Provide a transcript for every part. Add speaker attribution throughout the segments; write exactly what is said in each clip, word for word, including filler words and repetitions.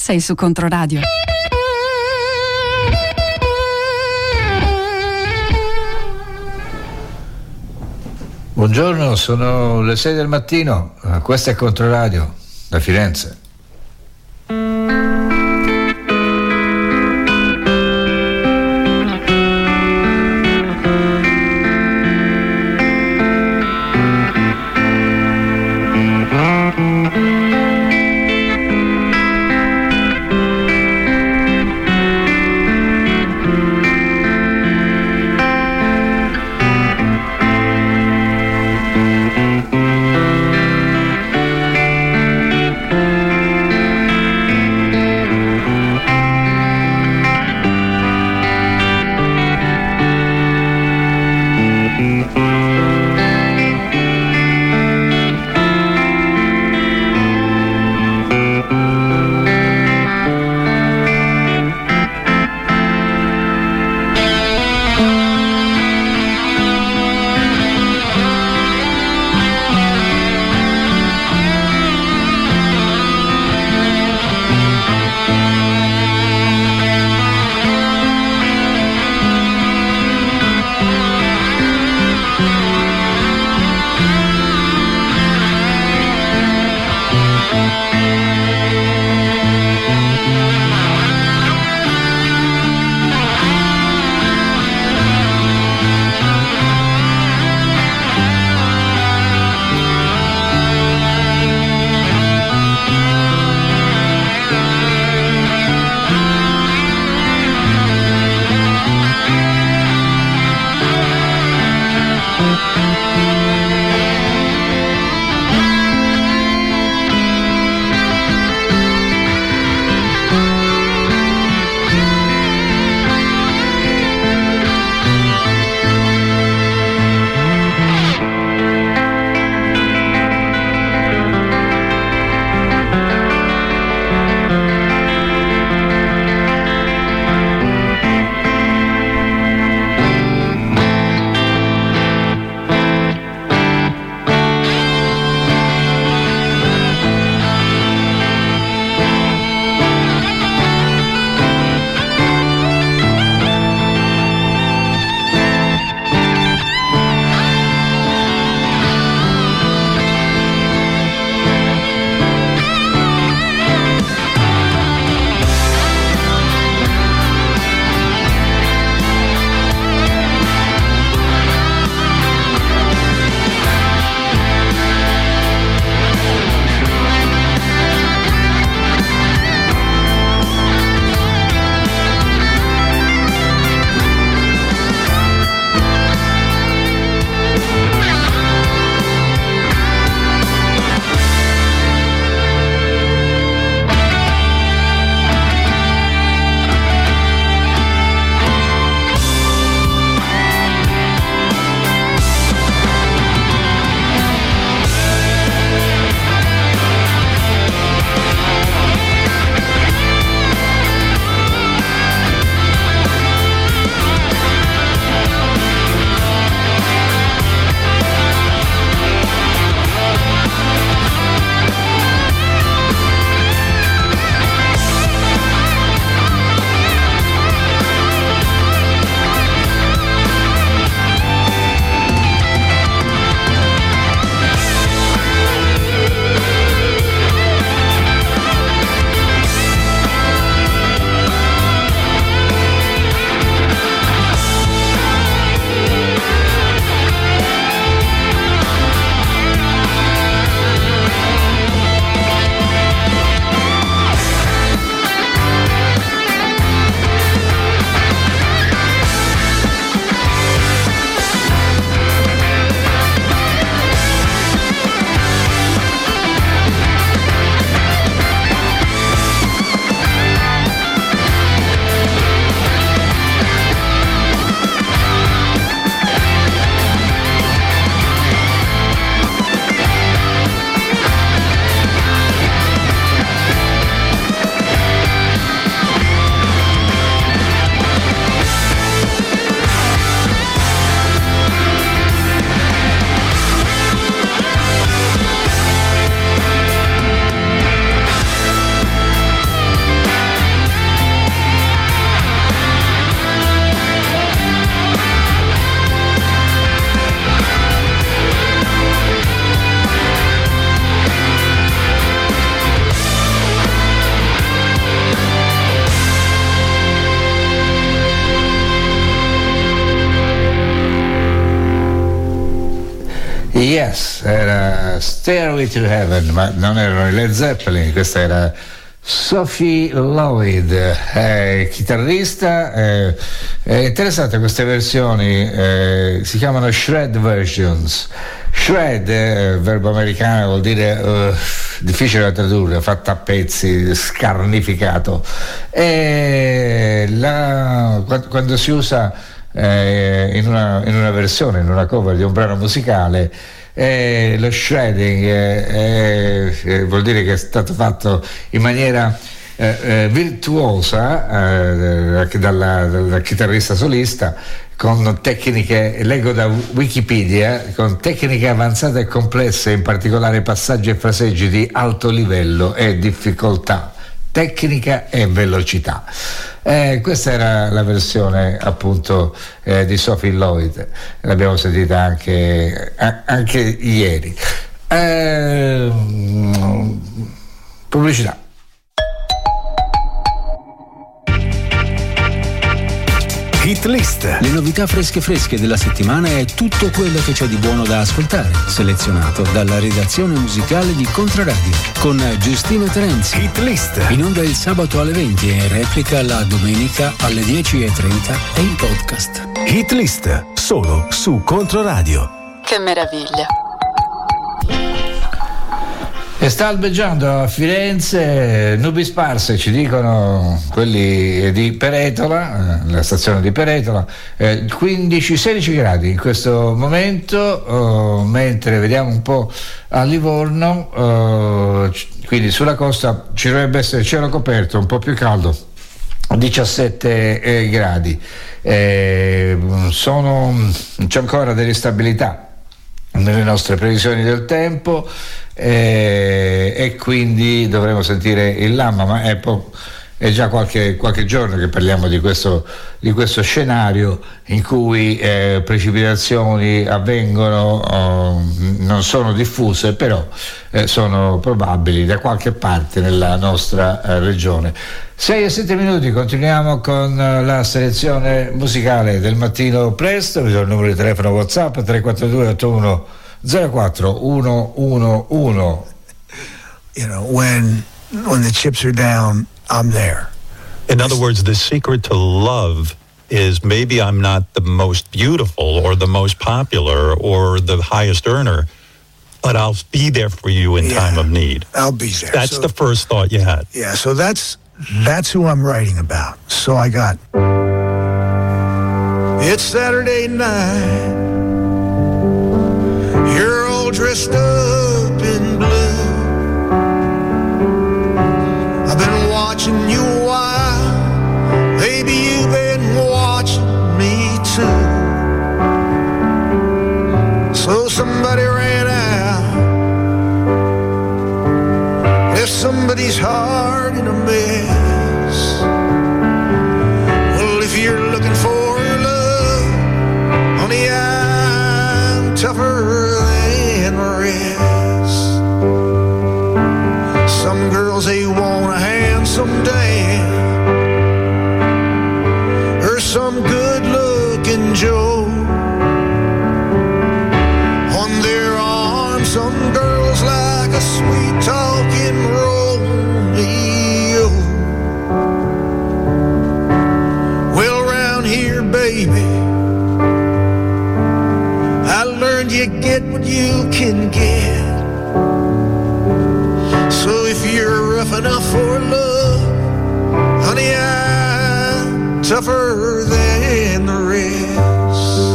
Speaker 1: sei su Controradio.
Speaker 2: Buongiorno, sono le sei del mattino, questo è Controradio da Firenze. Yes, era Stairway to Heaven, ma non erano i Led Zeppelin, questa era Sophie Lloyd, eh, chitarrista. Eh, è interessante queste versioni, eh, si chiamano shred versions. Shred, eh, verbo americano, vuol dire uh, difficile da tradurre, fatta a pezzi, scarnificato. E la, quando, quando si usa eh, in, una, in una versione, in una cover di un brano musicale, Eh, lo shredding eh, eh, vuol dire che è stato fatto in maniera eh, eh, virtuosa eh, dalla, dalla chitarrista solista, con tecniche, leggo da Wikipedia, con tecniche avanzate e complesse, in particolare passaggi e fraseggi di alto livello e difficoltà, tecnica e velocità. Eh, questa era la versione appunto eh, di Sophie Lloyd, l'abbiamo sentita anche, a, anche ieri. Eh, pubblicità.
Speaker 1: Hit List. Le novità fresche fresche della settimana e tutto quello che c'è di buono da ascoltare, selezionato dalla redazione musicale di Controradio, con Giustina Terenzi. Hit List. In onda il sabato alle venti e replica la domenica alle dieci e trenta e in podcast. Hit List, solo su Controradio.
Speaker 3: Che meraviglia.
Speaker 2: E sta albeggiando a Firenze, nubi sparse, ci dicono quelli di Peretola, la stazione di Peretola, eh, quindici sedici gradi in questo momento, oh, mentre vediamo un po' a Livorno, oh, quindi sulla costa ci dovrebbe essere cielo coperto, un po' più caldo, diciassette eh, gradi. Eh, sono, c'è ancora dell'instabilità nelle nostre previsioni del tempo, eh, e quindi dovremo sentire il Lamma, ma è, po- è già qualche, qualche giorno che parliamo di questo, di questo scenario in cui eh, precipitazioni avvengono, oh, non sono diffuse, però eh, sono probabili da qualche parte nella nostra eh, regione. sei e sette minuti, continuiamo con la selezione musicale del mattino presto. Vi do il numero di telefono WhatsApp tre quattro due otto uno zero quattro uno uno uno.
Speaker 4: You know, when when the chips are down, I'm there.
Speaker 5: In other words, the secret to love is maybe I'm not the most beautiful or the most popular or the highest earner, but I'll be there for you in
Speaker 4: Yeah,
Speaker 5: time of need.
Speaker 4: I'll be there.
Speaker 5: That's
Speaker 4: So-
Speaker 5: the first thought you had.
Speaker 4: Yeah, so that's that's who I'm writing about. So I got it's Saturday night. You're all dressed up in blue. I've been watching you a while. Maybe you've been watching me too. So somebody ran out, left somebody's heart in a mess. Well, if you're looking for love, honey, I'm tougher than the rest. Some girls, they want a handsome dame or some good-looking Joe on their arm. Some girls like a sweet-talking Romeo. Well, round here, baby, I learned you get what you can get. So if you're rough enough for love, honey, I'm tougher than the rest.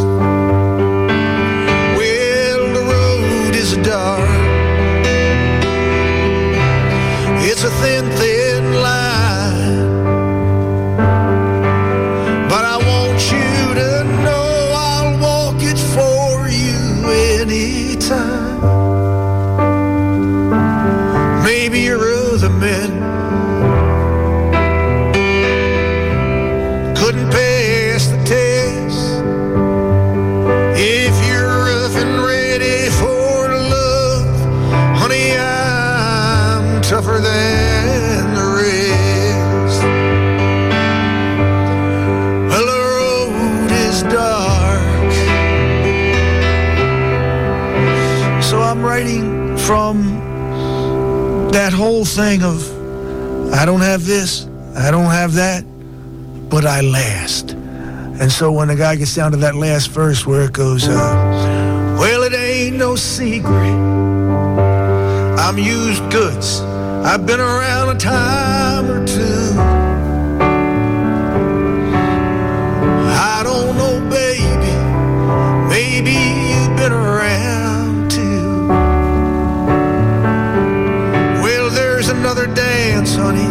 Speaker 4: old thing of, I don't have this, I don't have that, but I last. And so when the guy gets down to that last verse where it goes, uh, well, it ain't no secret, I'm used goods, I've been around a time or two. I don't know, baby, maybe you've been around too. Well, there's another dance, honey,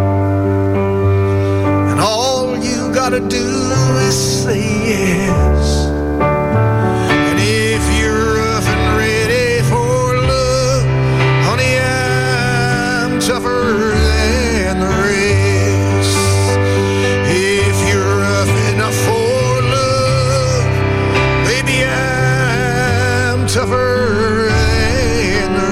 Speaker 4: and all you gotta do is say yes. And if you're rough and ready for love, honey, I'm tougher than the rest. If you're rough enough for love, baby, I'm tougher than the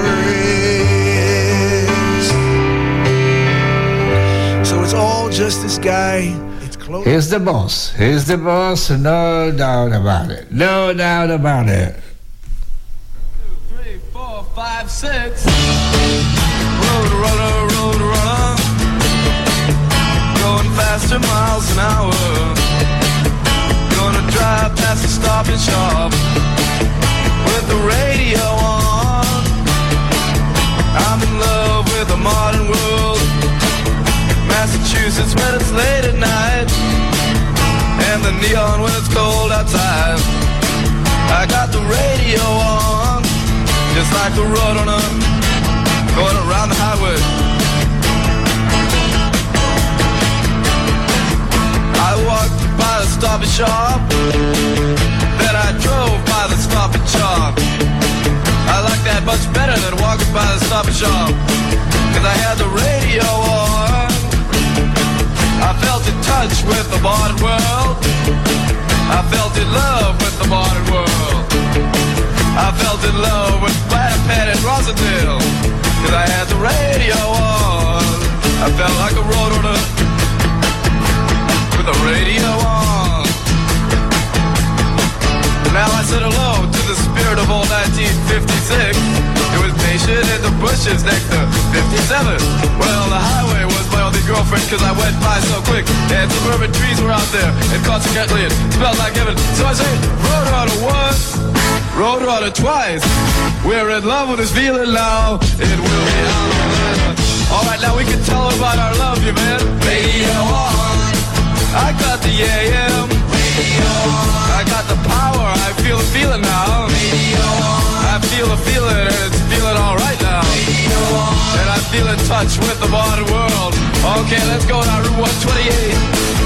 Speaker 4: rest. So it's all just this guy.
Speaker 2: He's the boss. He's the boss. No doubt about it. No doubt about it.
Speaker 3: Two, three, four, five, six. Road runner, road runner. Going faster miles an hour. Gonna drive past the Stop and Shop with the radio on. I'm in love with the modern world. Massachusetts when it's late at night, and the neon when it's cold outside. I got the radio on, just like the road runner, going around the highway. I walked by the Stop and Shop, then I drove by the Stop and Shop. I like that much better than walking by the Stop and Shop, cause I had the radio on. I felt in touch with the modern world. I felt in love with the modern world. I felt in love with Platypus and Rosendale, cause I had the radio on. I felt like a road runner with the radio on. Now I said hello to the spirit of old nineteen fifty-six. It was patient in the bushes next to fifty-seven. Well, the highway was my only girlfriend, cause I went by so quick. And suburban trees were out there, and consequently it smelled like heaven. So I said, road runner once, road runner twice. We're in love with this feeling now. It will be out. Alright, now we can tell about our love, you man. Radio on. I got the A M. Radio on. I got the power, I feel the feeling now. Radio on. I feel the feeling, and it's feeling alright now. Radio on. And I feel in touch with the modern world. Okay, let's go now, Route one twenty-eight.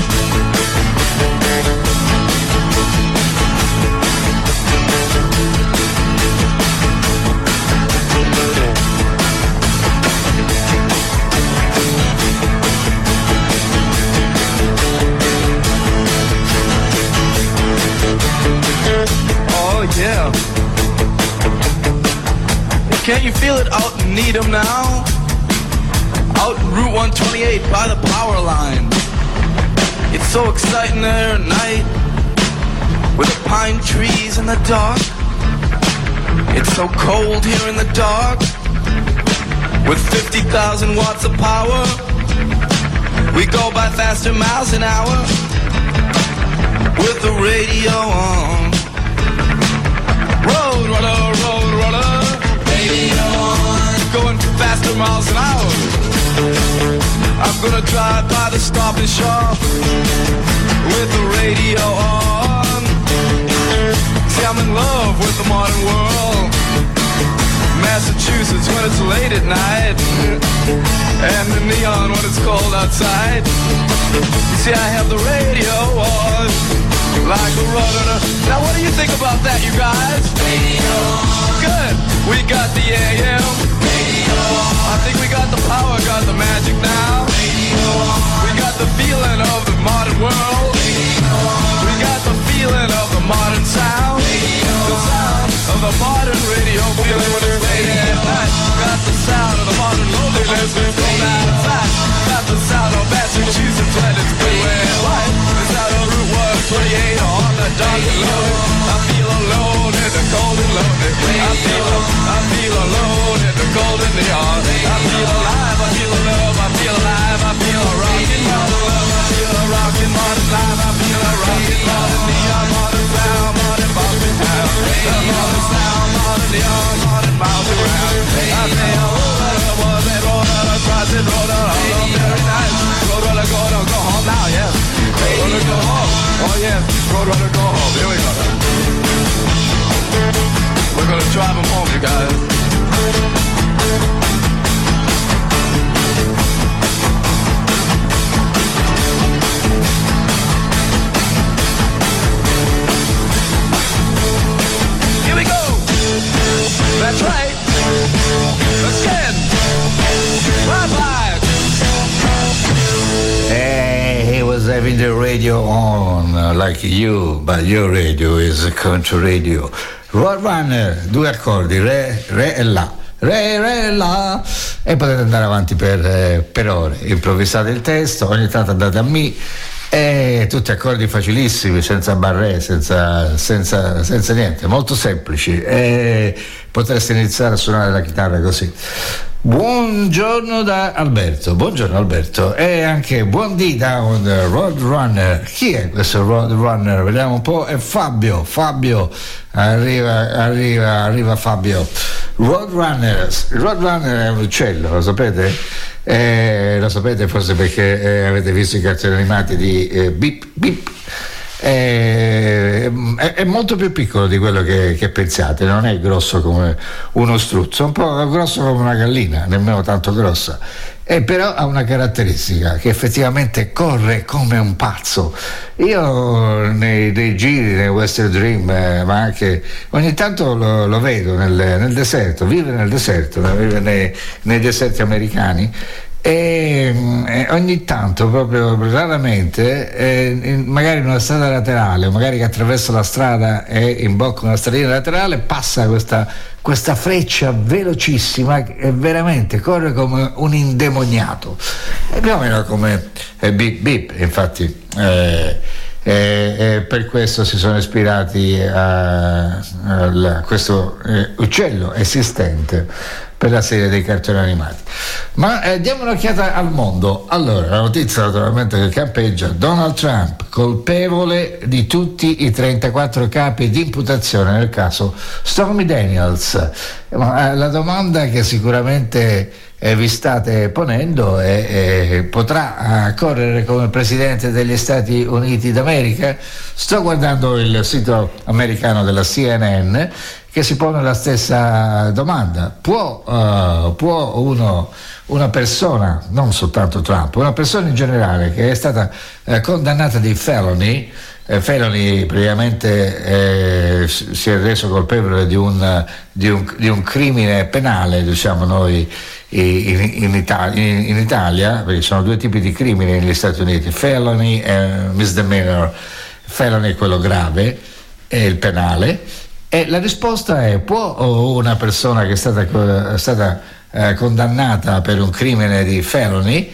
Speaker 3: Oh yeah. Can't you feel it out in Needham now? Out in Route one twenty-eight by the power line. It's so exciting there at night, with the pine trees in the dark. It's so cold here in the dark, with fifty thousand watts of power. We go by faster miles an hour, with the radio on. Road runner, road runner, radio on. Going faster miles an hour. I'm gonna drive by the Stop and Shop with the radio on. See, I'm in love with the modern world. Massachusetts when it's late at night, and the neon when it's cold outside. You see, I have the radio on, like a runner. Now what do you think about that, you guys? Radio. Good. We got the A M. Radio. I think we got the power, got the magic now. Radio. We got the feeling of the modern world. Radio. We got the feeling of the modern sound. Radio. The sound of the modern radio, feeling when it's late at night. Got the sound of the modern loneliness when it's cold outside. Got the sound of Massachusetts when it's blue and white. The sound of Route one twenty-eight on the dark and lonely. I feel alone in the cold and lonely. I feel, I feel alone in the cold and the yard. I feel alive, I and neon on and miles around. I say, oh, was it Roadrunner, cross it Roadrunner, oh, very nice. Roadrunner, go, no, go home now, yes. Roadrunner, go home. Oh, yes, Roadrunner, go home. Here we go. We're gonna drive him home, you guys. That's right. Again. Bye-bye.
Speaker 2: Hey, he was having the radio on uh, like you, but your radio is a country radio. Roadrunner, due accordi, re, re e la. Re, re, la. E potete andare avanti per, eh, per ore. Improvvisate il testo, ogni tanto andate a mi. E tutti accordi facilissimi, senza barré, senza, senza, senza niente, molto semplici. E potreste iniziare a suonare la chitarra così. Buongiorno da Alberto, buongiorno Alberto, e anche buon dì da un Roadrunner. Chi è questo Roadrunner? Vediamo un po', è Fabio, Fabio, arriva, arriva, arriva Fabio. Roadrunner, Roadrunner è un uccello, lo sapete? Eh, lo sapete forse perché eh, avete visto i cartoni animati di eh, Bip Bip. È, è, è molto più piccolo di quello che, che pensate, non è grosso come uno struzzo, un po' grosso come una gallina, nemmeno tanto grossa, e però ha una caratteristica che effettivamente corre come un pazzo. Io nei, nei giri, nei Western Dream, eh, ma anche ogni tanto lo, lo vedo nel, nel deserto, vive nel deserto, vive nei, nei deserti americani. E, e ogni tanto, proprio raramente, eh, in, magari in una strada laterale, o magari che attraversa la strada e imbocca una stradina laterale, passa questa, questa freccia velocissima e veramente corre come un indemoniato, e più o meno come eh, Bip Bip, infatti. Eh, E, e per questo si sono ispirati a, a questo eh, uccello esistente per la serie dei cartoni animati. Ma eh, diamo un'occhiata al mondo. Allora, la notizia naturalmente che campeggia: Donald Trump colpevole di tutti i trentaquattro capi di imputazione nel caso Stormy Daniels. Ma eh, la domanda che sicuramente Eh, vi state ponendo e eh, potrà eh, correre come presidente degli Stati Uniti d'America? Sto guardando il sito americano della C N N che si pone la stessa domanda. Può, uh, può uno, una persona, non soltanto Trump, una persona in generale che è stata eh, condannata di felony, eh, felony praticamente eh, si è reso colpevole di un, di un, di un crimine penale, diciamo noi, In, in, Italia, in, in Italia, perché ci sono due tipi di crimini negli Stati Uniti, felony e misdemeanor. Felony è quello grave, è il penale, e la risposta è: può una persona che è stata, è stata eh, condannata per un crimine di felony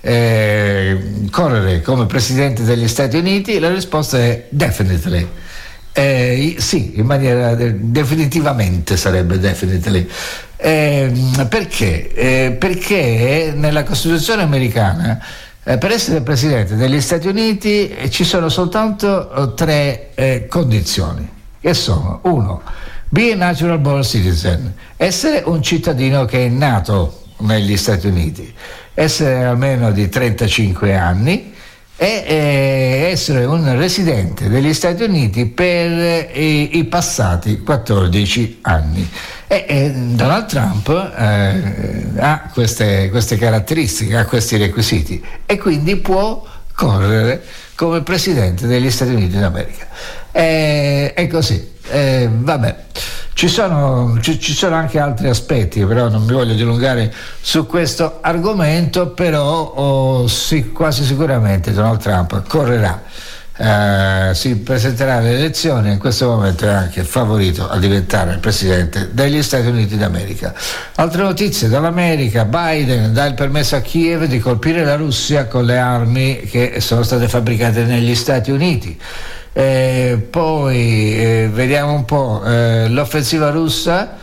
Speaker 2: eh, correre come presidente degli Stati Uniti? La risposta è definitely. Eh, sì, in maniera de- definitivamente sarebbe definitely. Eh, perché? Eh, perché nella Costituzione americana eh, per essere presidente degli Stati Uniti eh, ci sono soltanto eh, tre eh, condizioni, che sono: uno, be a natural born citizen, essere un cittadino che è nato negli Stati Uniti, essere almeno di trentacinque anni e eh, essere un residente degli Stati Uniti per eh, i passati quattordici anni. E eh, Donald Trump eh, ha queste, queste caratteristiche, ha questi requisiti, e quindi può correre come presidente degli Stati Uniti d'America. Eh, è così. Eh, vabbè, ci sono, ci, ci sono anche altri aspetti, però non mi voglio dilungare su questo argomento. Però oh, sì, quasi sicuramente Donald Trump correrà, eh, si presenterà alle elezioni, in questo momento è anche favorito a diventare il presidente degli Stati Uniti d'America. Altre notizie dall'America: Biden dà il permesso a Kiev di colpire la Russia con le armi che sono state fabbricate negli Stati Uniti. Eh, poi eh, vediamo un po' eh, l'offensiva russa.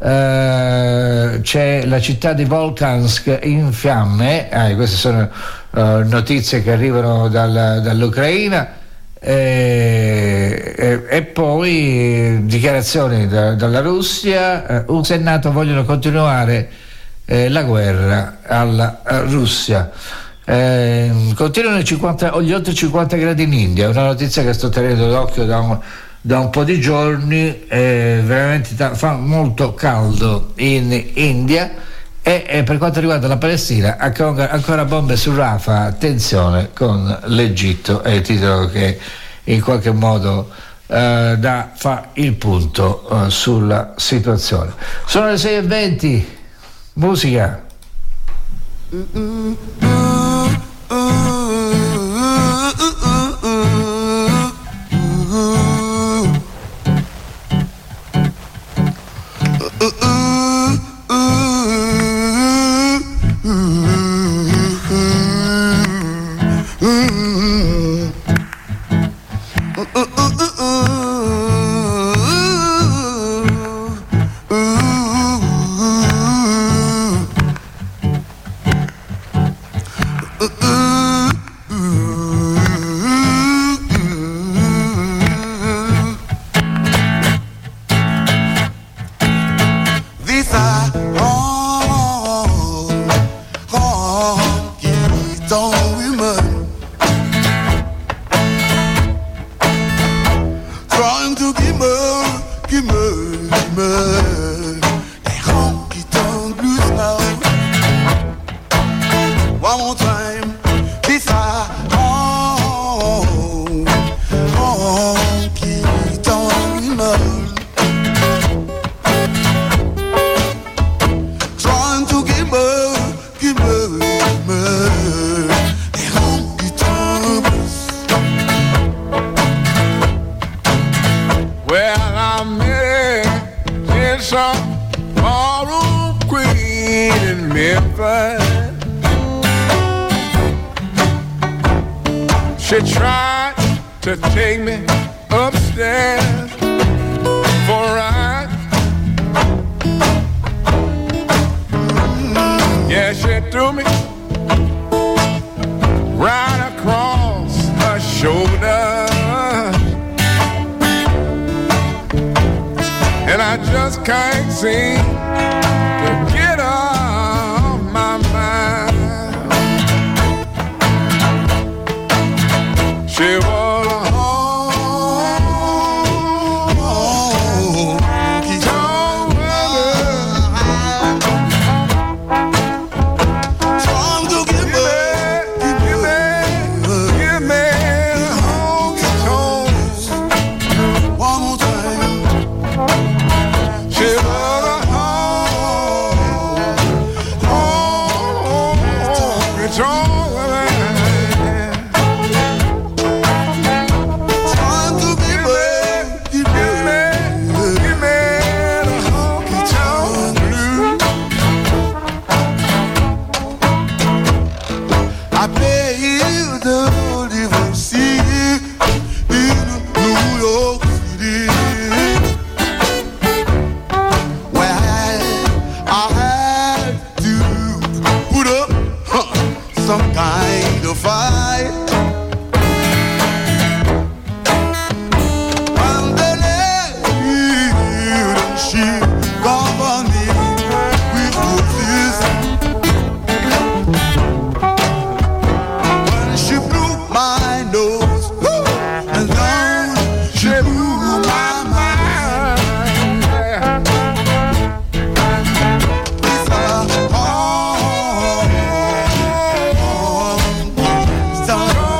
Speaker 2: Eh, c'è la città di Volkansk in fiamme. Eh, queste sono eh, notizie che arrivano dal, dall'Ucraina. E, e, e poi dichiarazioni da, dalla Russia, eh, U S A e NATO vogliono continuare eh, la guerra alla Russia. Eh, continuano i cinquanta, gli oltre cinquanta gradi in India, è una notizia che sto tenendo d'occhio da un, da un po' di giorni, eh, veramente ta- fa molto caldo in India. E, e per quanto riguarda la Palestina, ancora, ancora bombe su Rafah, tensione con l'Egitto, è il titolo che in qualche modo eh, da, fa il punto eh, sulla situazione. Sono le sei e venti, musica.
Speaker 6: Mm-mm.
Speaker 7: Stop.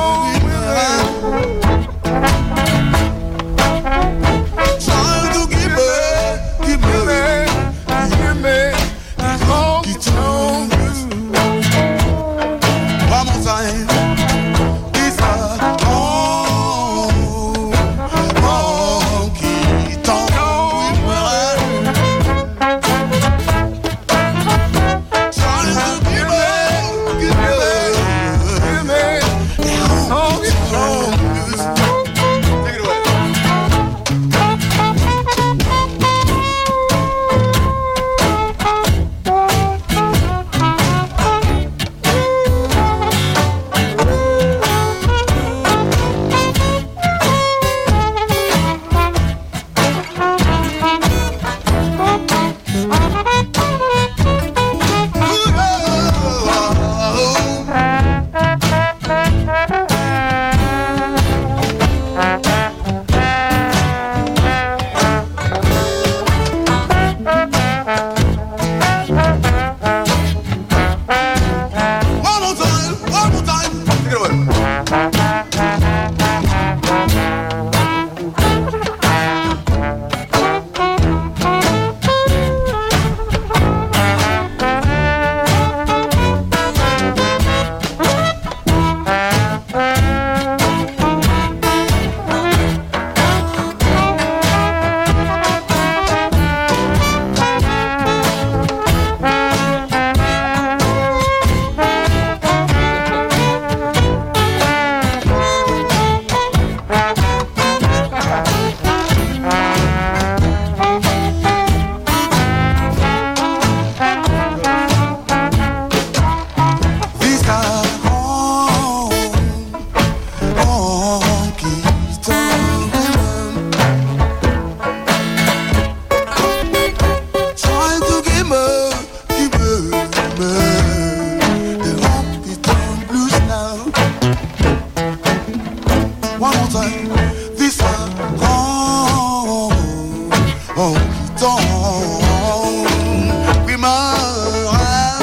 Speaker 6: thing. This time, oh, oh, don't be mine.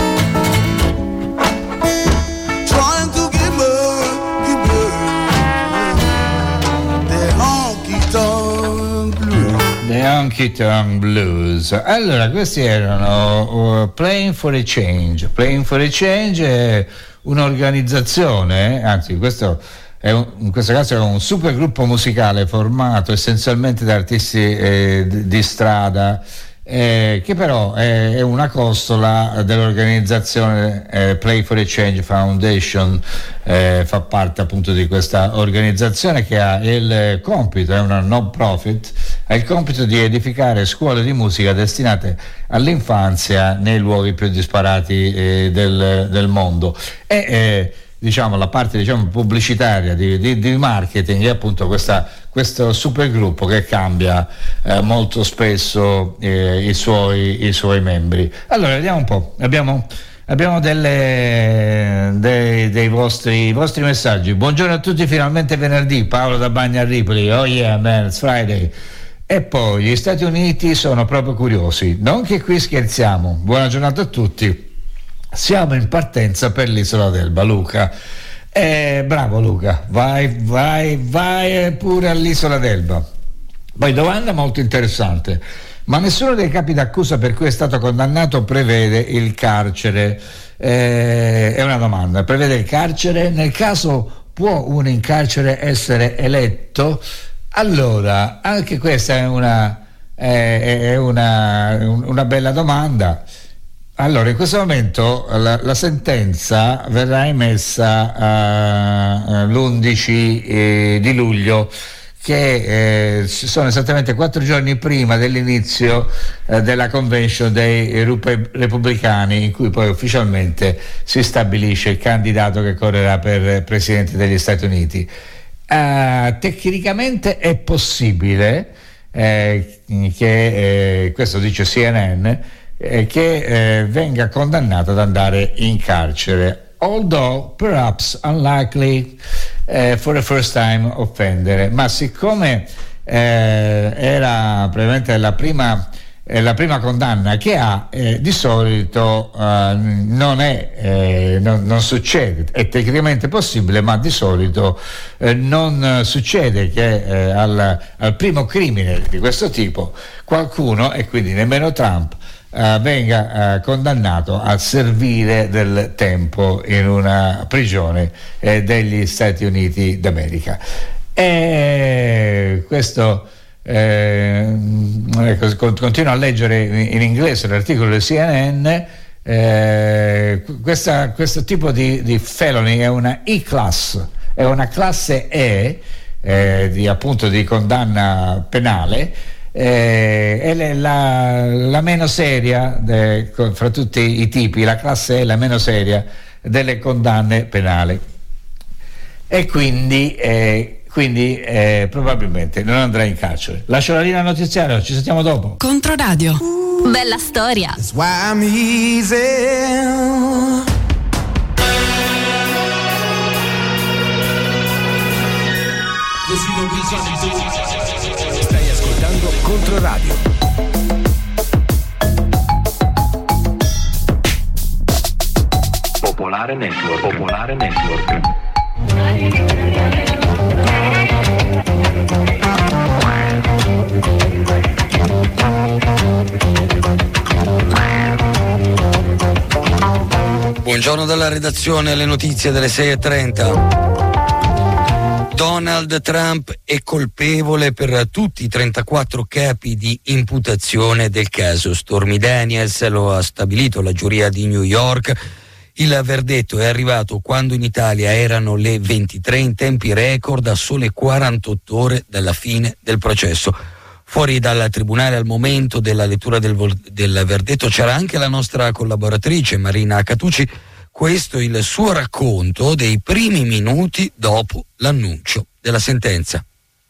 Speaker 6: Trying to get more, get more. The honky tonk blues.
Speaker 2: The Honky Tonk Blues. Allora, questi erano uh, Playing for a Change. Playing for a Change è un'organizzazione, anzi questo è un, in questo caso è un super gruppo musicale formato essenzialmente da artisti eh, di, di strada, eh, che però è, è una costola dell'organizzazione eh, Play for a Change Foundation. Eh, fa parte appunto di questa organizzazione che ha il compito, è una non profit, ha il compito di edificare scuole di musica destinate all'infanzia nei luoghi più disparati eh, del, del mondo. E eh, diciamo la parte diciamo pubblicitaria di, di, di marketing è appunto questa, questo supergruppo che cambia eh, molto spesso eh, i, suoi, i suoi membri. Allora vediamo un po', abbiamo Abbiamo delle, dei, dei vostri, vostri messaggi. Buongiorno a tutti, finalmente venerdì. Paolo da Bagna a Ripoli. Oh yeah man, it's Friday. E poi gli Stati Uniti sono proprio curiosi. Non che qui scherziamo. Buona giornata a tutti. Siamo in partenza per l'isola d'Elba, Luca. Eh, bravo Luca, vai, vai, vai pure all'isola d'Elba. Poi domanda molto interessante. Ma nessuno dei capi d'accusa per cui è stato condannato prevede il carcere? Eh, è una domanda. Prevede il carcere? Nel caso può uno in carcere essere eletto? Allora, anche questa è una, è, è una, una bella domanda. Allora, in questo momento la, la sentenza verrà emessa uh, l'undici eh, di luglio, che eh, sono esattamente quattro giorni prima dell'inizio eh, della convention dei rupe- repubblicani, in cui poi ufficialmente si stabilisce il candidato che correrà per presidente degli Stati Uniti. Uh, tecnicamente è possibile eh, che, eh, questo dice C N N, eh, che eh, venga condannato ad andare in carcere, although perhaps unlikely eh, for a first time offender. Ma siccome eh, era probabilmente la prima, eh, la prima condanna che ha, eh, di solito eh, non è eh, non, non succede, è tecnicamente possibile, ma di solito eh, non succede che eh, al, al primo crimine di questo tipo qualcuno, e quindi nemmeno Trump, Uh, venga uh, condannato a servire del tempo in una prigione eh, degli Stati Uniti d'America. E questo eh, ecco, continuo a leggere in, in inglese l'articolo di C N N. Eh, questa, questo tipo di, di felony è una E-class, è una classe E eh, di, appunto, di condanna penale. Eh, è la, la meno seria de, fra tutti i tipi, la classe è la meno seria delle condanne penali, e quindi, eh, quindi eh, probabilmente non andrà in carcere. Lascio la linea notiziaria, ci sentiamo dopo.
Speaker 7: Controradio. Bella storia.
Speaker 6: That's why I'm easy.
Speaker 1: Stai ascoltando Controradio. Popolare Network. Popolare Network.
Speaker 8: Buongiorno dalla redazione, le notizie delle sei e trenta. Donald Trump è colpevole per tutti i trentaquattro capi di imputazione del caso Stormy Daniels, lo ha stabilito la giuria di New York. Il verdetto è arrivato quando in Italia erano le ventitré in tempi record, a sole quarantotto ore dalla fine del processo. Fuori dal tribunale al momento della lettura del, del verdetto c'era anche la nostra collaboratrice Marina Catucci. Questo è il suo racconto dei primi minuti dopo l'annuncio della sentenza.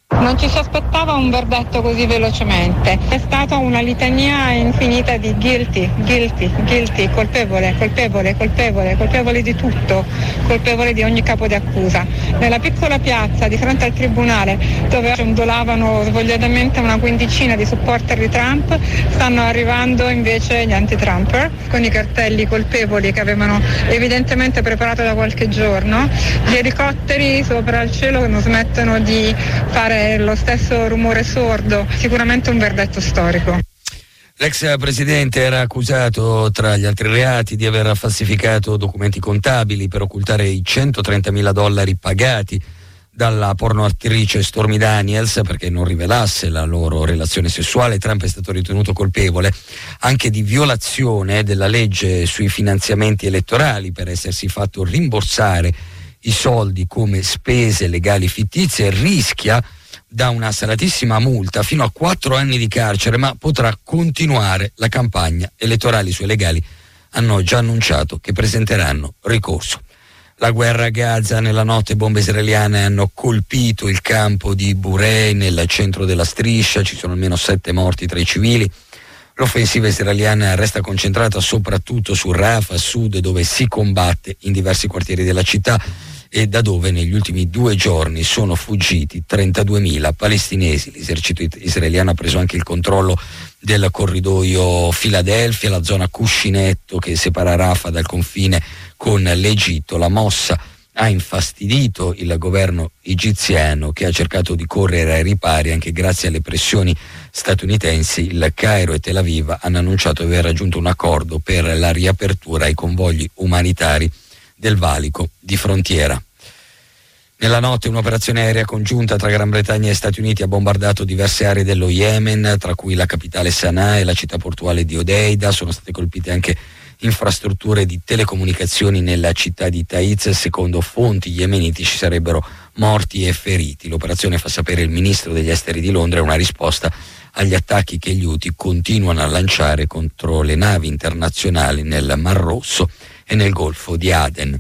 Speaker 9: Non ci si aspettava un verdetto così velocemente. È stata una litania infinita di guilty, guilty, guilty, colpevole, colpevole, colpevole, colpevole di tutto, colpevole di ogni capo di accusa. Nella piccola piazza di fronte al tribunale, dove ondolavano svogliatamente una quindicina di supporter di Trump, stanno arrivando invece gli anti-Trumper con i cartelli colpevoli che avevano evidentemente preparato da qualche giorno, gli elicotteri sopra il cielo che non smettono di fare lo stesso rumore sordo, sicuramente un verdetto storico.
Speaker 8: L'ex presidente era accusato, tra gli altri reati, di aver falsificato documenti contabili per occultare i centotrentamila dollari pagati dalla pornoattrice Stormy Daniels perché non rivelasse la loro relazione sessuale. Trump è stato ritenuto colpevole anche di violazione della legge sui finanziamenti elettorali per essersi fatto rimborsare i soldi come spese legali fittizie e rischia da una salatissima multa fino a quattro anni di carcere, ma potrà continuare la campagna elettorale. I suoi legali hanno già annunciato che presenteranno ricorso. La guerra a Gaza, nella notte bombe israeliane hanno colpito il campo di Burei nel centro della striscia, ci sono almeno sette morti tra i civili. L'offensiva israeliana resta concentrata soprattutto su Rafah, a sud, dove si combatte in diversi quartieri della città e da dove negli ultimi due giorni sono fuggiti trentaduemila palestinesi. L'esercito israeliano ha preso anche il controllo del corridoio Filadelfia, la zona cuscinetto che separa Rafah dal confine con l'Egitto. La mossa ha infastidito il governo egiziano, che ha cercato di correre ai ripari anche grazie alle pressioni statunitensi. Il Cairo e Tel Aviv hanno annunciato di aver raggiunto un accordo per la riapertura ai convogli umanitari del valico di frontiera. Nella notte un'operazione aerea congiunta tra Gran Bretagna e Stati Uniti ha bombardato diverse aree dello Yemen, tra cui la capitale Sana'a e la città portuale di Odeida. Sono state colpite anche infrastrutture di telecomunicazioni nella città di Taiz. Secondo fonti yemeniti ci sarebbero morti e feriti. L'operazione, fa sapere il ministro degli esteri di Londra, è una risposta agli attacchi che gli Houthi continuano a lanciare contro le navi internazionali nel Mar Rosso e nel Golfo di Aden.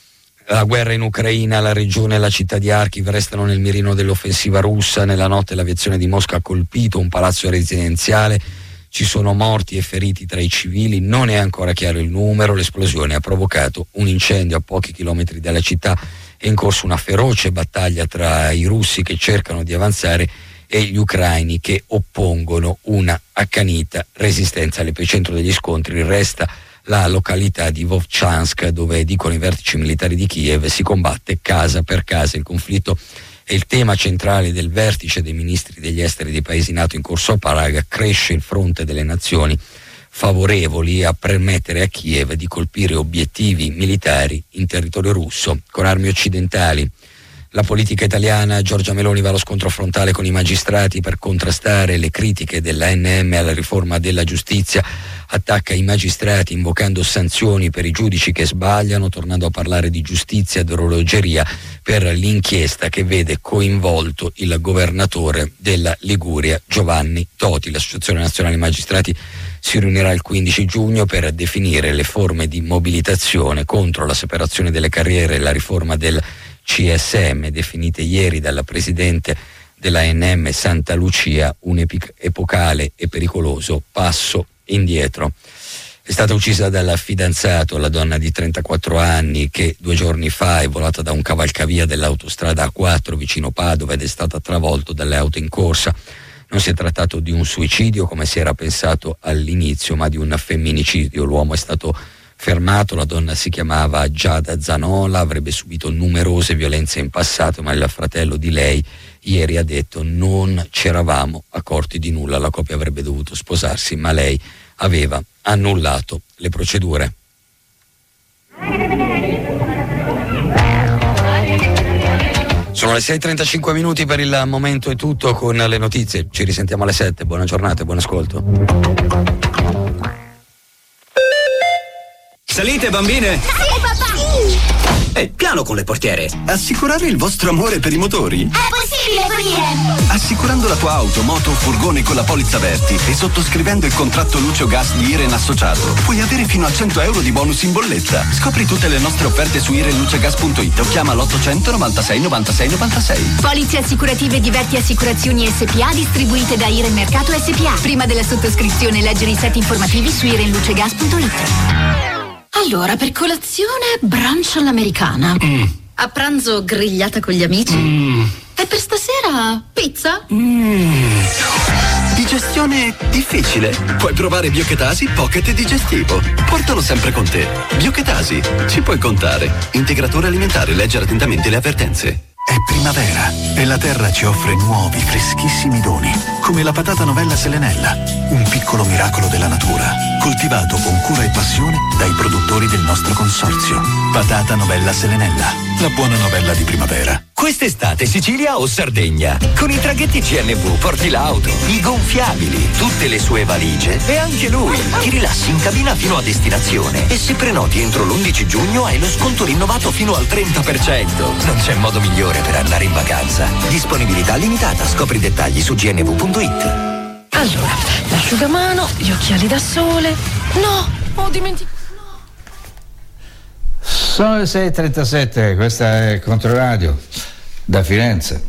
Speaker 8: La guerra in Ucraina, la regione e la città di Kharkiv restano nel mirino dell'offensiva russa. Nella notte l'aviazione di Mosca ha colpito un palazzo residenziale. Ci sono morti e feriti tra i civili, non è ancora chiaro il numero. L'esplosione ha provocato un incendio a pochi chilometri dalla città. È in corso una feroce battaglia tra i russi che cercano di avanzare e gli ucraini che oppongono una accanita resistenza. All'epicentro degli scontri resta la località di Vovchansk, dove, dicono i vertici militari di Kiev, si combatte casa per casa. Il conflitto è il tema centrale del vertice dei ministri degli esteri dei paesi NATO in corso a Praga. Cresce il fronte delle nazioni favorevoli a permettere a Kiev di colpire obiettivi militari in territorio russo con armi occidentali. La politica italiana, Giorgia Meloni va allo scontro frontale con i magistrati per contrastare le critiche dell'A N M alla riforma della giustizia. Attacca i magistrati invocando sanzioni per i giudici che sbagliano, tornando a parlare di giustizia ed orologeria per l'inchiesta che vede coinvolto il governatore della Liguria Giovanni Toti. L'Associazione Nazionale Magistrati si riunirà il quindici giugno per definire le forme di mobilitazione contro la separazione delle carriere e la riforma del C S M, definite ieri dalla presidente dell'A N M Santa Lucia un epic- epocale e pericoloso passo indietro. È stata uccisa dal fidanzato la donna di trentaquattro anni che due giorni fa è volata da un cavalcavia dell'autostrada A quattro vicino Padova ed è stata travolta dalle auto in corsa. Non si è trattato di un suicidio come si era pensato all'inizio, ma di un femminicidio. L'uomo è stato fermato, la donna si chiamava Giada Zanola, avrebbe subito numerose violenze in passato, ma il fratello di lei ieri ha detto: non ci eravamo accorti di nulla, la coppia avrebbe dovuto sposarsi, ma lei aveva annullato le procedure. Sono le sei e trentacinque minuti, per il momento è tutto con le notizie, ci risentiamo alle sette, buona giornata e buon ascolto.
Speaker 10: Salite bambine!
Speaker 11: Sì, papà! Sì.
Speaker 10: Ehi, piano con le portiere.
Speaker 11: Assicurare il vostro amore per i motori?
Speaker 12: È possibile con IREN!
Speaker 11: Assicurando la tua auto, moto o furgone con la polizza Verti e sottoscrivendo il contratto luce o gas di IREN associato, puoi avere fino a cento euro di bonus in bolletta. Scopri tutte le nostre offerte su iren luce gas punto it o chiama l'ottocento novantasei novantasei novantasei.
Speaker 13: Polizze assicurative di Verti Assicurazioni S P A distribuite da IREN Mercato S P A. Prima della sottoscrizione leggere i set informativi su iren luce gas punto it.
Speaker 14: Allora, per colazione brunch all'americana.
Speaker 11: Mm.
Speaker 14: A pranzo grigliata con gli amici.
Speaker 11: Mm.
Speaker 14: E per stasera pizza?
Speaker 11: Mm. Digestione difficile? Puoi provare Biochetasi Pocket Digestivo. Portalo sempre con te. Biochetasi, ci puoi contare. Integratore alimentare, leggere attentamente le avvertenze.
Speaker 15: È primavera e la terra ci offre nuovi, freschissimi doni, come la patata novella selenella, un piccolo miracolo della natura, coltivato con cura e passione dai produttori del nostro consorzio. Patata novella selenella, la buona novella di primavera.
Speaker 16: Quest'estate Sicilia o Sardegna. Con i traghetti C N V porti l'auto, i gonfiabili, tutte le sue valigie e anche lui. Ti rilassi in cabina fino a destinazione e se prenoti entro l'undici giugno hai lo sconto rinnovato fino al trenta per cento. Non c'è modo migliore per andare in vacanza. Disponibilità limitata, scopri i dettagli su g n v punto it.
Speaker 14: Allora, l'asciugamano, gli occhiali da sole. No, ho dimenticato.
Speaker 2: Sono le sei e trentasette, questa è Controradio da Firenze.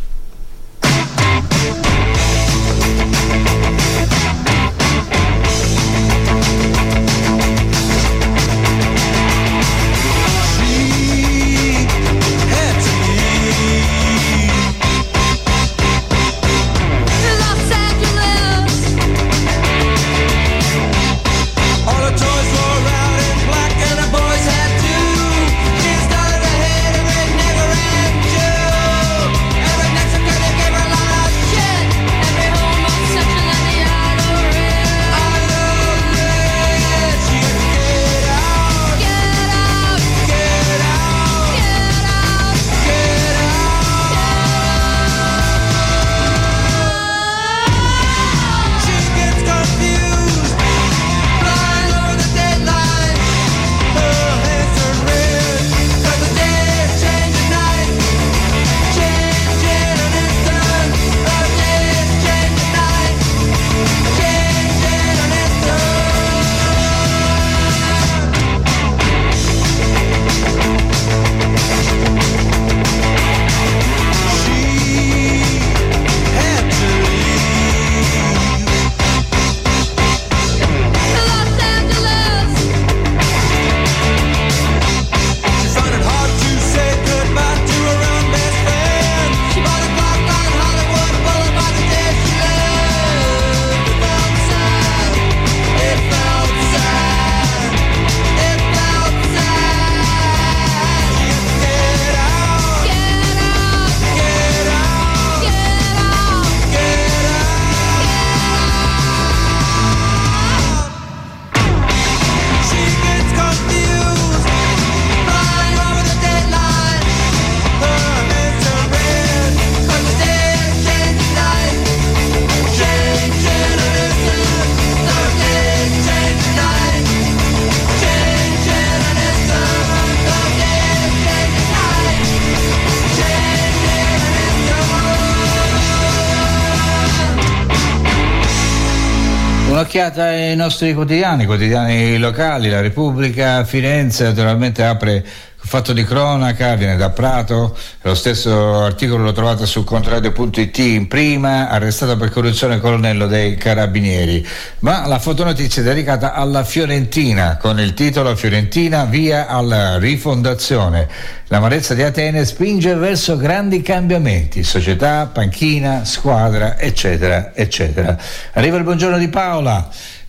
Speaker 2: Un'occhiata ai nostri quotidiani, quotidiani locali. La Repubblica, Firenze naturalmente apre fatto di cronaca, viene da Prato, lo stesso articolo l'ho trovato su controradio punto it in prima, arrestato per corruzione il colonnello dei carabinieri, ma la fotonotizia è dedicata alla Fiorentina con il titolo Fiorentina via alla rifondazione. L'amarezza di Atene spinge verso grandi cambiamenti, società, panchina, squadra, eccetera, eccetera. Arriva il buongiorno di Paola.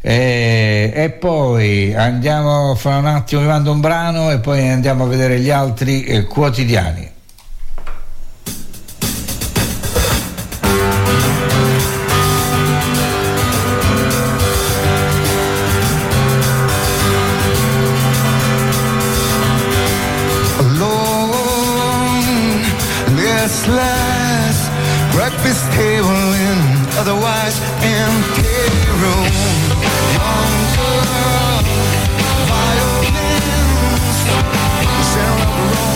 Speaker 2: E, e poi andiamo fra un attimo, vi mando un brano e poi andiamo a vedere gli altri eh, quotidiani.
Speaker 6: Alone, this last breakfast table in otherwise empty room. Young girl, violins, the sound of the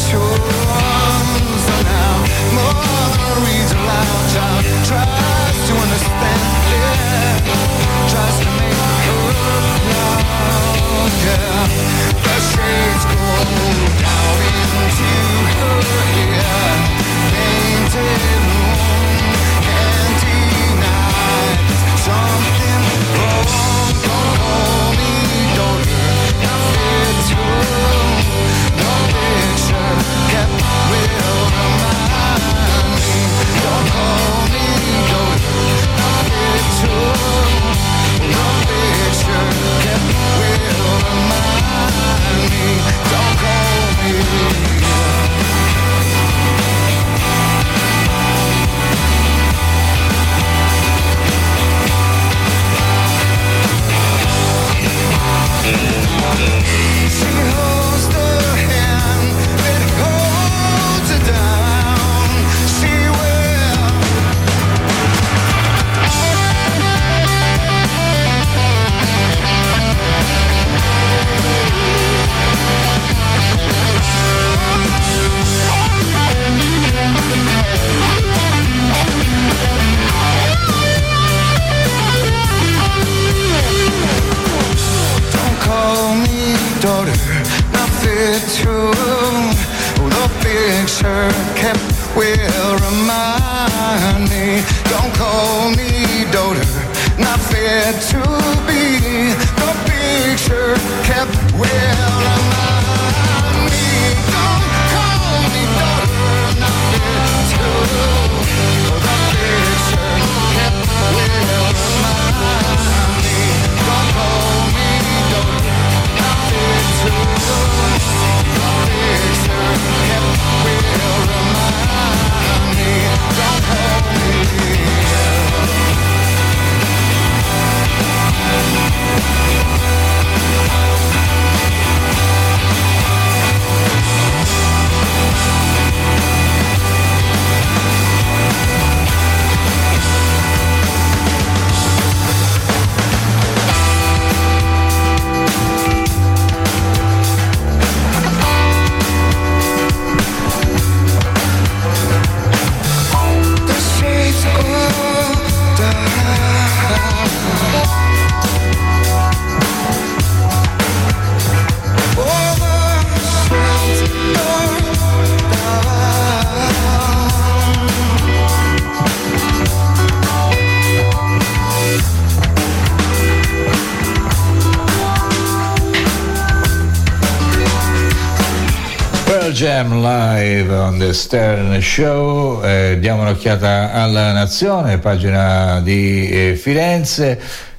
Speaker 2: Jam live on the Stern Show. Eh, diamo un'occhiata alla Nazione, pagina di eh, Firenze.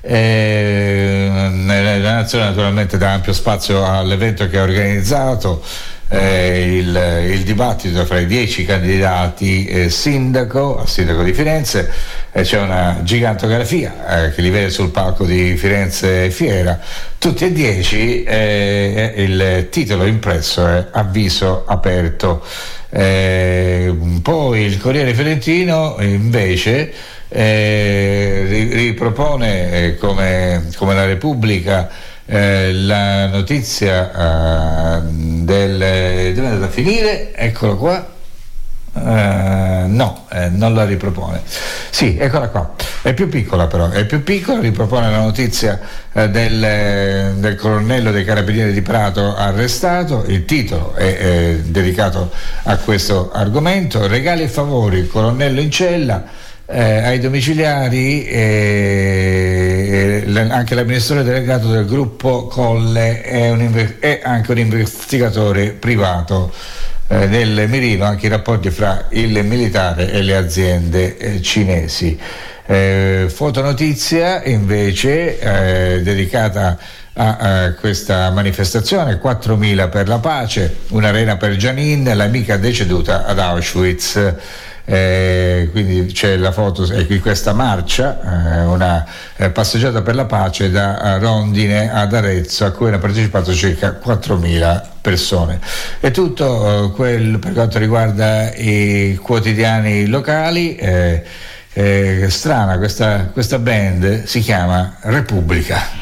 Speaker 2: Eh, la Nazione naturalmente dà ampio spazio all'evento che ha organizzato, eh, il, il dibattito fra i dieci candidati eh, sindaco, a sindaco di Firenze. Eh, c'è una gigantografia eh, che li vede sul palco di Firenze Fiera, tutti e dieci. Eh, il titolo impresso è Avviso aperto. Eh, poi il Corriere Fiorentino invece eh, ripropone eh, come, come la Repubblica eh, la notizia eh, del dove è andata a finire, eccolo qua. Uh, no, eh, non la ripropone. Sì, eccola qua. È più piccola però, è più piccola, ripropone la notizia eh, del, del colonnello dei Carabinieri di Prato arrestato. Il titolo è eh, dedicato a questo argomento. Regali e favori, il colonnello in cella. Eh, ai domiciliari eh, eh, anche l'amministratore delegato del gruppo Colle è, un inve- è anche un investigatore privato. Eh, nel mirino anche i rapporti fra il militare e le aziende eh, cinesi. Eh, fotonotizia invece eh, dedicata a, a questa manifestazione, quattromila per la pace, un'arena per Janin, l'amica deceduta ad Auschwitz. Eh, quindi c'è la foto di questa marcia, eh, una eh, passeggiata per la pace da Rondine ad Arezzo, a cui hanno partecipato circa quattromila persone. È tutto eh, quel per quanto riguarda i quotidiani locali. Eh, eh, strana questa, questa band, si chiama Repubblica.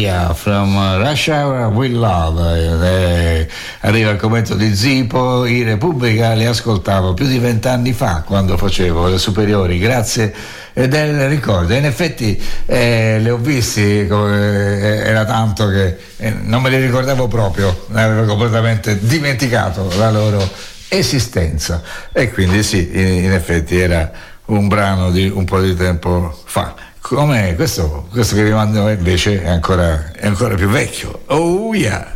Speaker 2: Sia from Rush Hour with Love. Eh, arriva il commento di Zipo: in Repubblica li ascoltavo più di vent'anni fa quando facevo le superiori, grazie del ricordo. In effetti eh, li ho visti, eh, era tanto che eh, non me li ricordavo proprio, avevo completamente dimenticato la loro esistenza, e quindi sì, in, in effetti era un brano di un po' di tempo fa. Come questo, questo che vi mando invece è ancora, è ancora più vecchio. Oh yeah!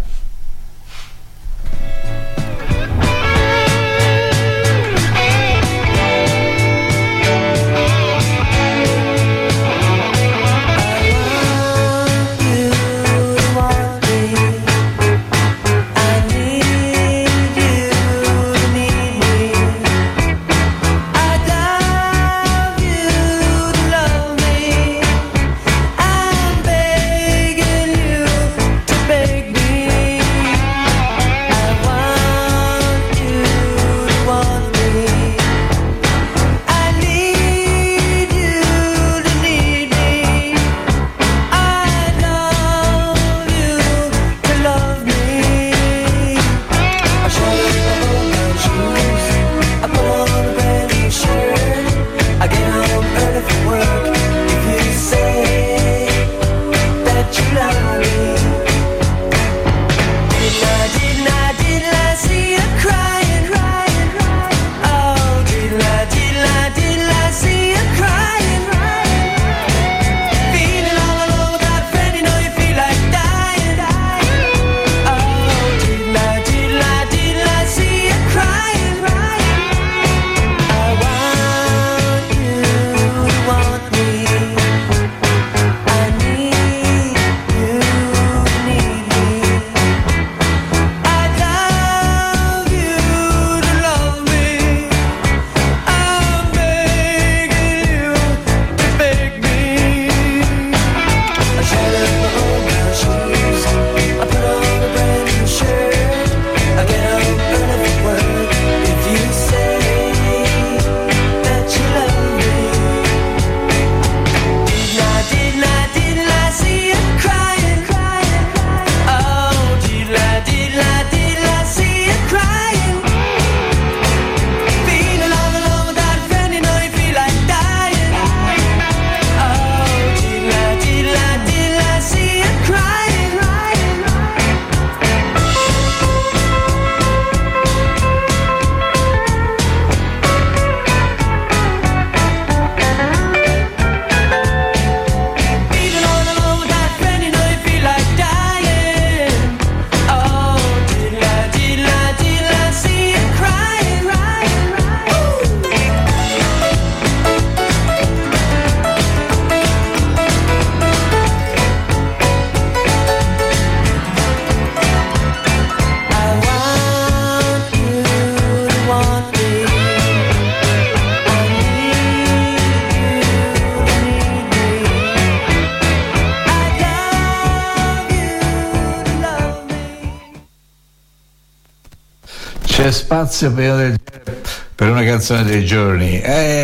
Speaker 2: C'è spazio per, del, per una canzone dei Journey?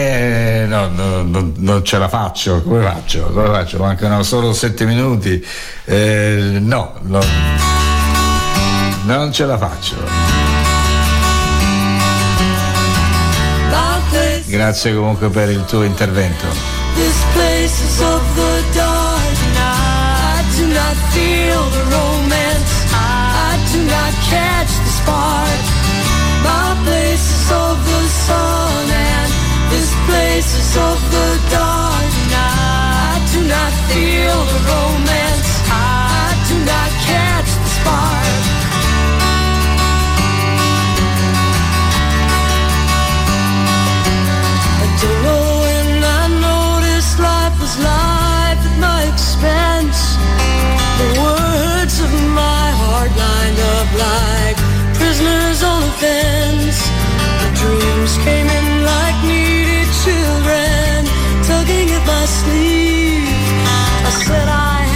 Speaker 2: Eh, no, no, no, non ce la faccio. Come faccio? Come faccio? Mancano solo sette minuti. Eh, no, no, non ce la faccio. Grazie comunque per il tuo intervento.
Speaker 10: This place is of the dark night. I do not feel the romance. I do not catch the spark. My place is of the sun, and this place is of the dark night. I do not feel the romance. I do not catch the spark. I don't know when I noticed life was life at my expense. The words of my heart lined up like prisoners on a fence. The dreams came in like needy children, tugging at my sleeve. I said I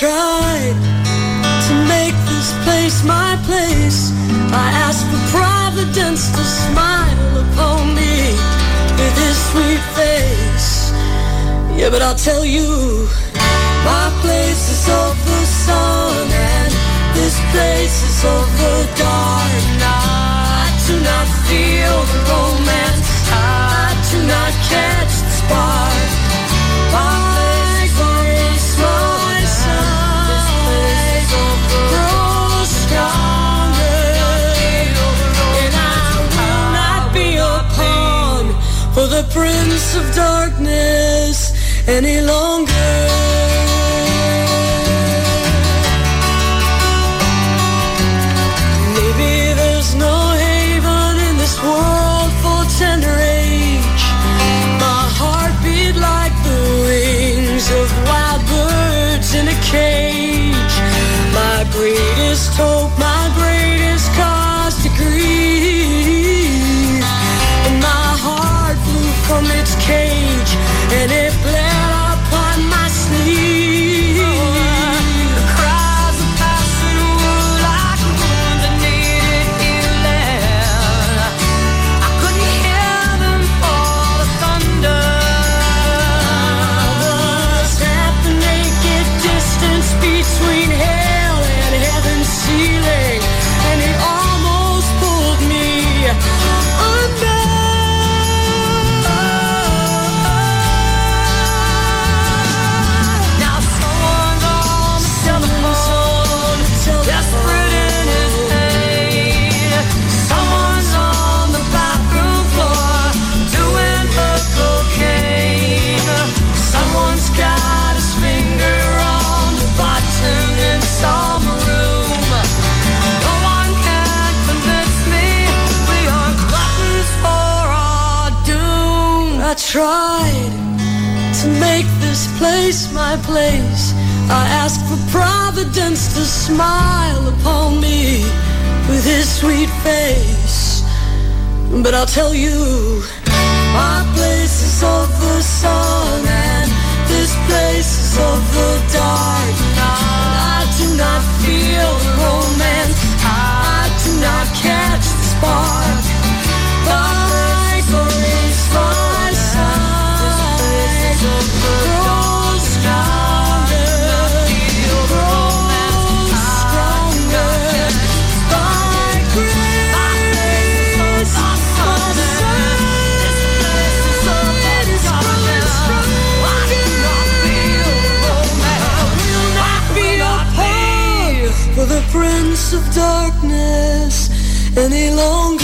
Speaker 10: tried to make this place my place. I asked for Providence to smile upon me with his sweet face. Yeah, but I'll tell you, my place is of the sun and this place is of the dark. I do not feel the romance, I do not catch the spark. My place, my side grows stronger, and I will not be a pawn for the Prince of Darkness any longer. Maybe there's no haven in this world for tender age. My heart beat like the wings of wild birds in a cage. My greatest hope, my greatest cause to grieve. And my heart flew from its cage and it bled upon my sleeve. The cries of passion were like wounds that needed healing. I couldn't hear them for the thunder. I was at the naked distance between hell and heaven's ceiling, and it almost pulled me under. Desperate in his pain. Someone's on the bathroom floor doing her cocaine. Someone's got his finger on the button in some room. No one can convince me we are gluttons for our doom. I tried to make this place my place. I asked for Providence to smile upon me with his sweet face. But I'll tell you, my place is of the sun and this place is of the dark. I do not feel the romance, I do not catch the spark. My grace, my side grows stronger. For the Prince of Darkness any longer.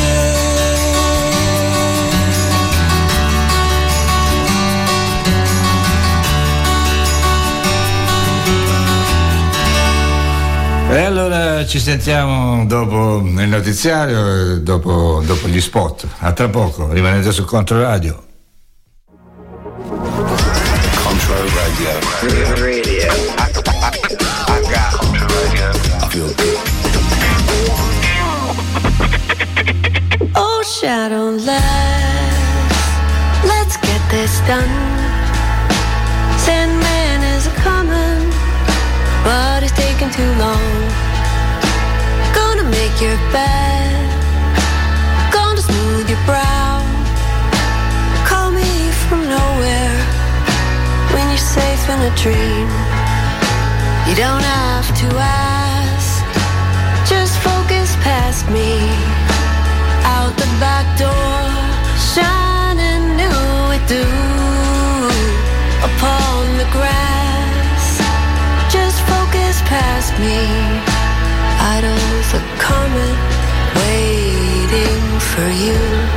Speaker 2: E allora ci sentiamo dopo il notiziario, dopo, dopo gli spot. A tra poco, rimanete su Controradio.
Speaker 17: Controradio. Radio. I, I, I got Controradio. I feel good.
Speaker 10: Oh, shadowless, let's get this done. Sandman is a-coming, but it's taking too long. Gonna make your bed, gonna smooth your brow. Call me from nowhere when you're safe in a dream. You don't have to ask, just focus past me. Out the back door, shining new with dew upon the grass. Just focus past me. Idols are coming, waiting for you.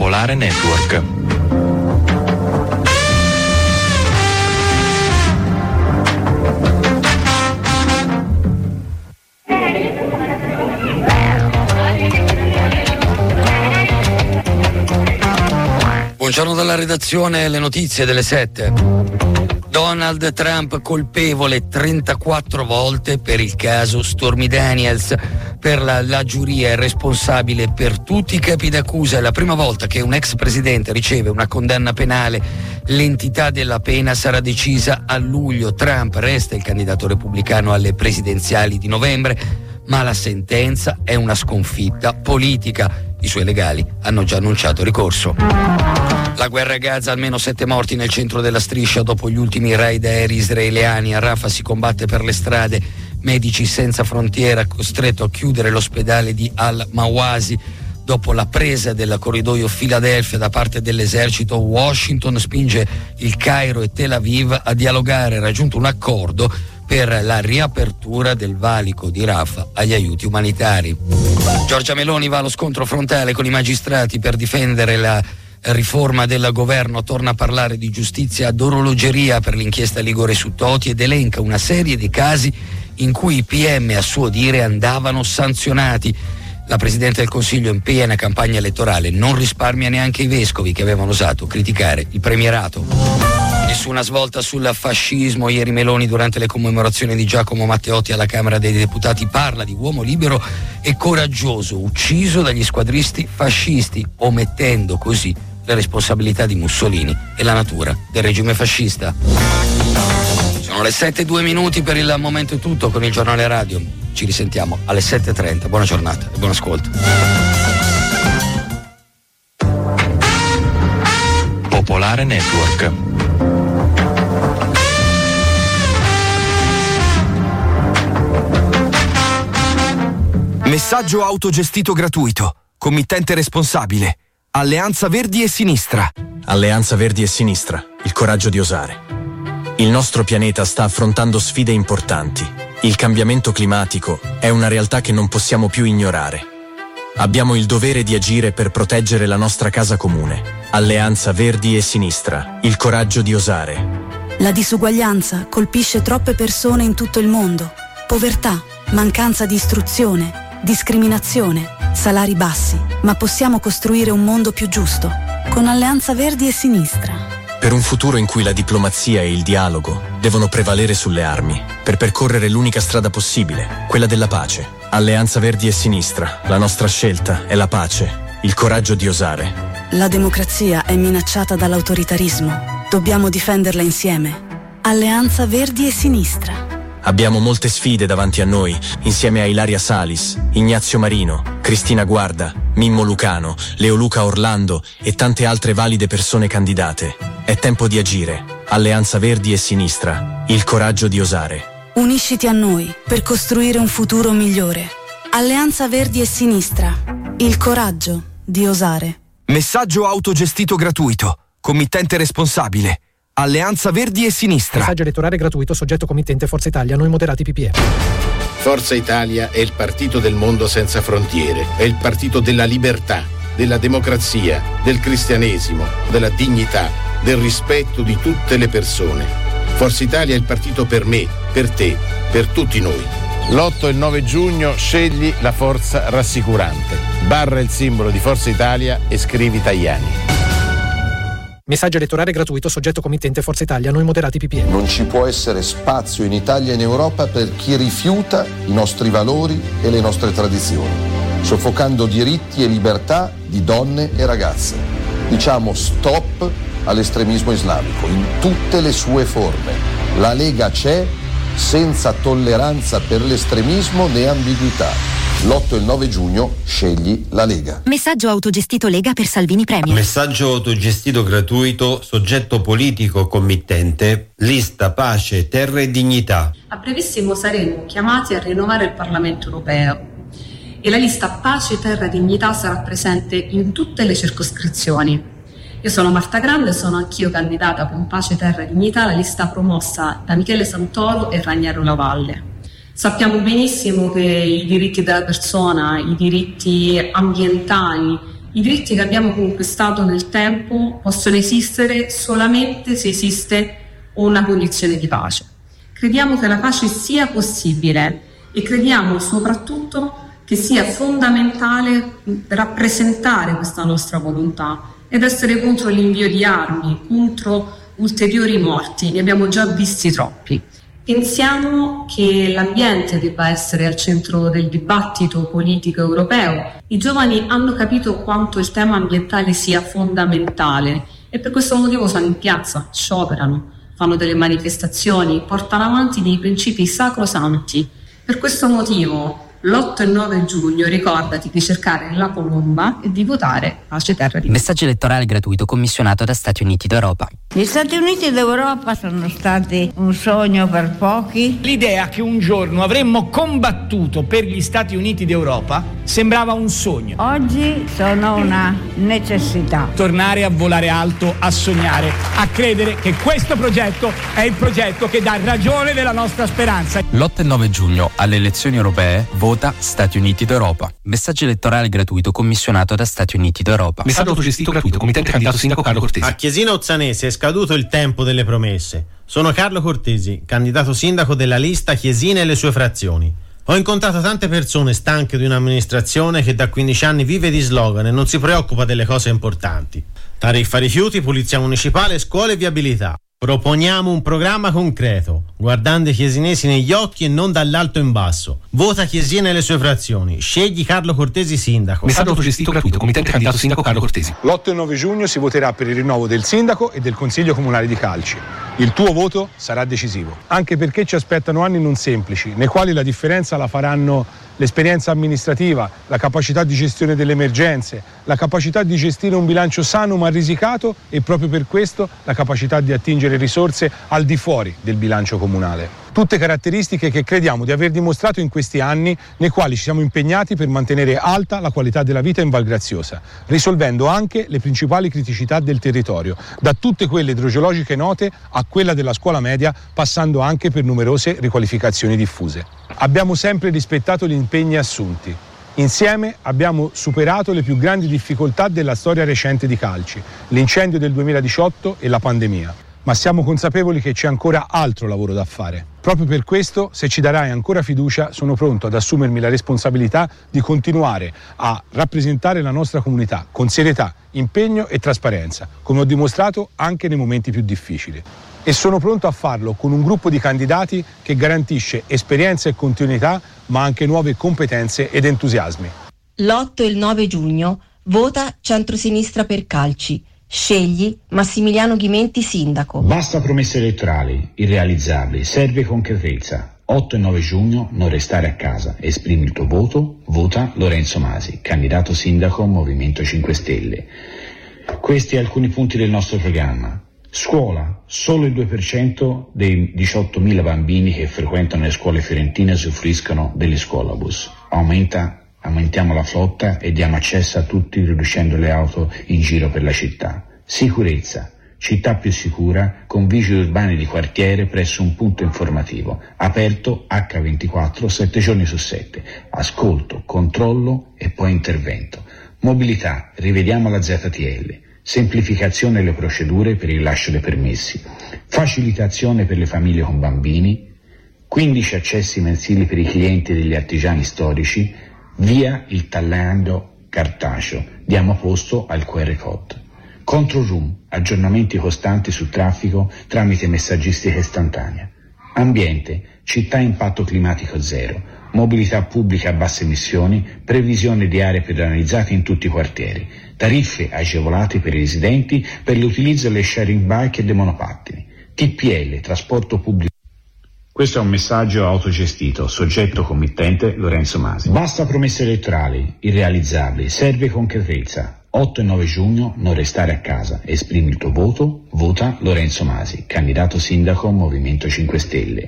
Speaker 16: Popolare Network.
Speaker 8: Buongiorno dalla redazione, le notizie delle sette. Donald Trump colpevole trentaquattro volte per il caso Stormy Daniels. Per la, la giuria è responsabile per tutti i capi d'accusa. È la prima volta che un ex presidente riceve una condanna penale. L'entità della pena sarà decisa a luglio. Trump resta il candidato repubblicano alle presidenziali di novembre, ma la sentenza è una sconfitta politica. I suoi legali hanno già annunciato ricorso. La guerra a Gaza, almeno sette morti nel centro della striscia dopo gli ultimi raid aerei israeliani. A Rafah si combatte per le strade. Medici Senza Frontiera costretto a chiudere l'ospedale di Al-Mawasi dopo la presa del corridoio Philadelphia da parte dell'esercito. Washington spinge il Cairo e Tel Aviv a dialogare, ha raggiunto un accordo per la riapertura del valico di Rafah agli aiuti umanitari. Giorgia Meloni va allo scontro frontale con i magistrati per difendere la riforma del governo. Torna a parlare di giustizia ad orologeria per l'inchiesta Ligure su Toti ed elenca una serie di casi in cui i P M, a suo dire, andavano sanzionati. La Presidente del Consiglio, in piena campagna elettorale, non risparmia neanche i vescovi che avevano osato criticare il premierato. Nessuna svolta sul fascismo. Ieri Meloni, durante le commemorazioni di Giacomo Matteotti alla Camera dei Deputati, parla di uomo libero e coraggioso, ucciso dagli squadristi fascisti, omettendo così le responsabilità di Mussolini e la natura del regime fascista. Sono le sette e due minuti, per il momento è tutto con il giornale radio. Ci risentiamo alle sette e trenta. Buona giornata e buon ascolto.
Speaker 16: Popolare Network.
Speaker 18: Messaggio autogestito gratuito. Committente responsabile. Alleanza Verdi e Sinistra.
Speaker 19: Alleanza Verdi e Sinistra. Il coraggio di osare. Il nostro pianeta sta affrontando sfide importanti. Il cambiamento climatico è una realtà che non possiamo più ignorare. Abbiamo il dovere di agire per proteggere la nostra casa comune. Alleanza Verdi e Sinistra. Il coraggio di osare.
Speaker 20: La disuguaglianza colpisce troppe persone in tutto il mondo. Povertà, mancanza di istruzione, discriminazione, salari bassi. Ma possiamo costruire un mondo più giusto con Alleanza Verdi e Sinistra.
Speaker 19: Per un futuro in cui la diplomazia e il dialogo devono prevalere sulle armi, per percorrere l'unica strada possibile, quella della pace. Alleanza Verdi e Sinistra. La nostra scelta è la pace, il coraggio di osare.
Speaker 20: La democrazia è minacciata dall'autoritarismo. Dobbiamo difenderla insieme. Alleanza Verdi e Sinistra.
Speaker 19: Abbiamo molte sfide davanti a noi, insieme a Ilaria Salis, Ignazio Marino, Cristina Guarda, Mimmo Lucano, Leoluca Orlando e tante altre valide persone candidate. È tempo di agire. Alleanza Verdi e Sinistra. Il coraggio di osare.
Speaker 20: Unisciti a noi per costruire un futuro migliore. Alleanza Verdi e Sinistra. Il coraggio di osare.
Speaker 18: Messaggio autogestito gratuito. Committente responsabile. Alleanza Verdi e Sinistra.
Speaker 21: Messaggio elettorale gratuito, soggetto committente Forza Italia, noi moderati P P E.
Speaker 22: Forza Italia è il partito del mondo senza frontiere, è il partito della libertà, della democrazia, del cristianesimo, della dignità, del rispetto di tutte le persone. Forza Italia è il partito per me, per te, per tutti noi. L'otto e il nove giugno scegli la forza rassicurante. Barra il simbolo di Forza Italia e scrivi Tajani.
Speaker 21: Messaggio elettorale gratuito, soggetto committente Forza Italia, noi moderati P P E.
Speaker 23: Non ci può essere spazio in Italia e in Europa per chi rifiuta i nostri valori e le nostre tradizioni, soffocando diritti e libertà di donne e ragazze. Diciamo stop all'estremismo islamico in tutte le sue forme. La Lega c'è, senza tolleranza per l'estremismo né ambiguità. L'otto e il nove giugno scegli la Lega.
Speaker 24: Messaggio autogestito Lega per Salvini Premier.
Speaker 25: Messaggio autogestito gratuito, soggetto politico committente, lista Pace, Terra e Dignità.
Speaker 26: A brevissimo saremo chiamati a rinnovare il Parlamento europeo e la lista Pace, Terra e Dignità sarà presente in tutte le circoscrizioni. Io sono Marta Grande, sono anch'io candidata con Pace, Terra e Dignità, la lista promossa da Michele Santoro e Raniero Lavalle. Sappiamo benissimo che i diritti della persona, i diritti ambientali I diritti che abbiamo conquistato nel tempo possono esistere solamente se esiste una condizione di pace. Crediamo che la pace sia possibile e crediamo soprattutto che sia fondamentale rappresentare questa nostra volontà ed essere contro l'invio di armi, contro ulteriori morti, ne abbiamo già visti troppi. Pensiamo che l'ambiente debba essere al centro del dibattito politico europeo. I giovani hanno capito quanto il tema ambientale sia fondamentale e per questo motivo sono in piazza, scioperano, fanno delle manifestazioni, portano avanti dei principi sacrosanti. Per questo motivo l'otto e nove giugno ricordati di cercare la colomba e di votare Pace Terra di
Speaker 1: Messaggio elettorale gratuito commissionato da Stati Uniti d'Europa.
Speaker 3: Gli Stati Uniti d'Europa sono stati un sogno per pochi.
Speaker 4: L'idea che un giorno avremmo combattuto per gli Stati Uniti d'Europa sembrava un sogno.
Speaker 3: Oggi sono una necessità.
Speaker 4: Tornare a volare alto, a sognare, a credere che questo progetto è il progetto che dà ragione della nostra speranza.
Speaker 5: L'otto e nove giugno alle elezioni europee vota Stati Uniti d'Europa.
Speaker 1: Messaggio elettorale gratuito commissionato da Stati Uniti d'Europa.
Speaker 5: Messaggio autogestito gratuito, committente candidato sindaco Carlo Cortesi.
Speaker 7: A Chiesina Ozzanese è scaduto il tempo delle promesse. Sono Carlo Cortesi, candidato sindaco della lista Chiesina e le sue frazioni. Ho incontrato tante persone stanche di un'amministrazione che da quindici anni vive di slogan e non si preoccupa delle cose importanti. Tariffa rifiuti, pulizia municipale, scuole e viabilità. Proponiamo un programma concreto, guardando i chiesinesi negli occhi e non dall'alto in basso. Vota Chiesina e le sue frazioni. Scegli Carlo Cortesi sindaco.
Speaker 5: Messaggio autogestito gratuito, committente candidato sindaco Carlo Cortesi.
Speaker 9: L'otto e nove giugno si voterà per il rinnovo del sindaco e del consiglio comunale di Calci. Il tuo voto sarà decisivo, anche perché ci aspettano anni non semplici, nei quali la differenza la faranno l'esperienza amministrativa, la capacità di gestione delle emergenze, la capacità di gestire un bilancio sano ma risicato e proprio per questo la capacità di attingere risorse al di fuori del bilancio comunale. Tutte caratteristiche che crediamo di aver dimostrato in questi anni nei quali ci siamo impegnati per mantenere alta la qualità della vita in Val Graziosa, risolvendo anche le principali criticità del territorio, da tutte quelle idrogeologiche note a quella della scuola media, passando anche per numerose riqualificazioni diffuse. Abbiamo sempre rispettato gli impegni assunti. Insieme abbiamo superato le più grandi difficoltà della storia recente di Calci, l'incendio del duemiladiciotto e la pandemia. Ma siamo consapevoli che c'è ancora altro lavoro da fare. Proprio per questo, se ci darai ancora fiducia, sono pronto ad assumermi la responsabilità di continuare a rappresentare la nostra comunità con serietà, impegno e trasparenza, come ho dimostrato anche nei momenti più difficili. E sono pronto a farlo con un gruppo di candidati che garantisce esperienza e continuità, ma anche nuove competenze ed entusiasmi.
Speaker 27: L'otto e il nove giugno vota Centrosinistra per Calci. Scegli Massimiliano Ghimenti sindaco.
Speaker 28: Basta promesse elettorali irrealizzabili, serve concretezza. otto e nove giugno non restare a casa, esprimi il tuo voto, vota Lorenzo Masi, candidato sindaco Movimento cinque Stelle. Questi alcuni punti del nostro programma. Scuola, solo il due per cento dei diciottomila bambini che frequentano le scuole fiorentine usufruiscono degli scuolabus. Aumenta Aumentiamo la flotta e diamo accesso a tutti riducendo le auto in giro per la città. Sicurezza, città più sicura con vigili urbani di quartiere presso un punto informativo, aperto acca ventiquattro, sette giorni su sette. Ascolto, controllo e poi intervento. Mobilità, rivediamo la Z T L. Semplificazione delle procedure per il rilascio dei permessi. Facilitazione per le famiglie con bambini. quindici accessi mensili per i clienti degli artigiani storici. Via il tagliando cartaceo, diamo posto al Q R code. Control room, aggiornamenti costanti sul traffico tramite messaggistica istantanea. Ambiente, città a impatto climatico zero, mobilità pubblica a basse emissioni, previsione di aree pedonalizzate in tutti i quartieri, tariffe agevolate per i residenti per l'utilizzo delle sharing bike e dei monopattini, T P L, trasporto pubblico. Questo è un messaggio autogestito, soggetto committente Lorenzo Masi. Basta promesse elettorali irrealizzabili, serve concretezza. otto e nove giugno non restare a casa, esprimi il tuo voto, vota Lorenzo Masi, candidato sindaco Movimento cinque Stelle.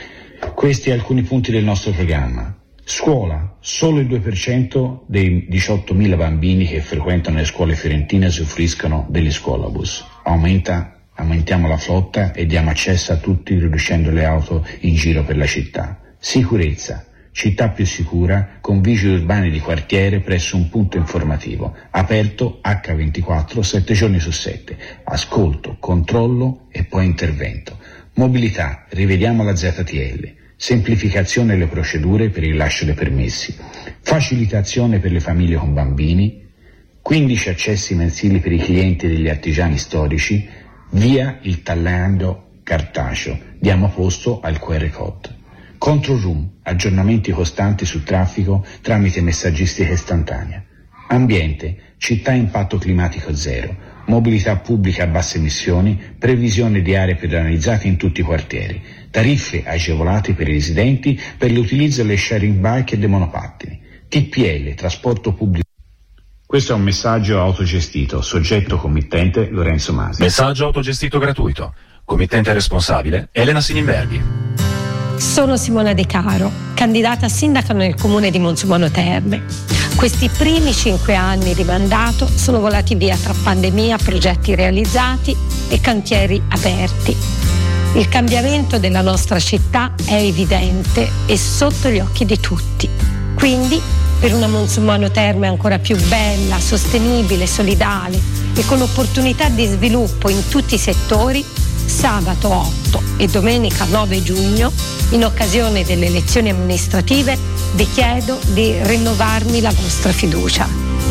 Speaker 28: Questi alcuni punti del nostro programma. Scuola, solo il due per cento dei diciottomila bambini che frequentano le scuole fiorentine usufruiscono degli scuolabus. Aumenta Aumentiamo la flotta e diamo accesso a tutti riducendo le auto in giro per la città. Sicurezza, città più sicura, con vigili urbani di quartiere presso un punto informativo, aperto acca ventiquattro, sette giorni su sette, ascolto, controllo e poi intervento. Mobilità, rivediamo la Z T L, semplificazione delle procedure per il rilascio dei permessi, facilitazione per le famiglie con bambini, quindici accessi mensili per i clienti degli artigiani storici, via il tagliando cartaceo, diamo posto al Q R code. Control room, aggiornamenti costanti sul traffico tramite messaggistica istantanea. Ambiente, città a impatto climatico zero, mobilità pubblica a basse emissioni, previsione di aree pedonalizzate in tutti i quartieri, tariffe agevolate per i residenti per l'utilizzo delle sharing bike e dei monopattini, T P L, trasporto pubblico. Questo è un messaggio autogestito, soggetto committente Lorenzo Masi.
Speaker 2: Messaggio autogestito gratuito, committente responsabile Elena Sininberghi.
Speaker 6: Sono Simona De Caro, candidata a sindaco nel comune di Monzumano Terme. Questi primi cinque anni di mandato sono volati via tra pandemia, progetti realizzati e cantieri aperti. Il cambiamento della nostra città è evidente e sotto gli occhi di tutti. Quindi, per una Monzumano Terme ancora più bella, sostenibile, solidale e con opportunità di sviluppo in tutti i settori, sabato otto e domenica nove giugno, in occasione delle elezioni amministrative, vi chiedo di rinnovarmi la vostra fiducia.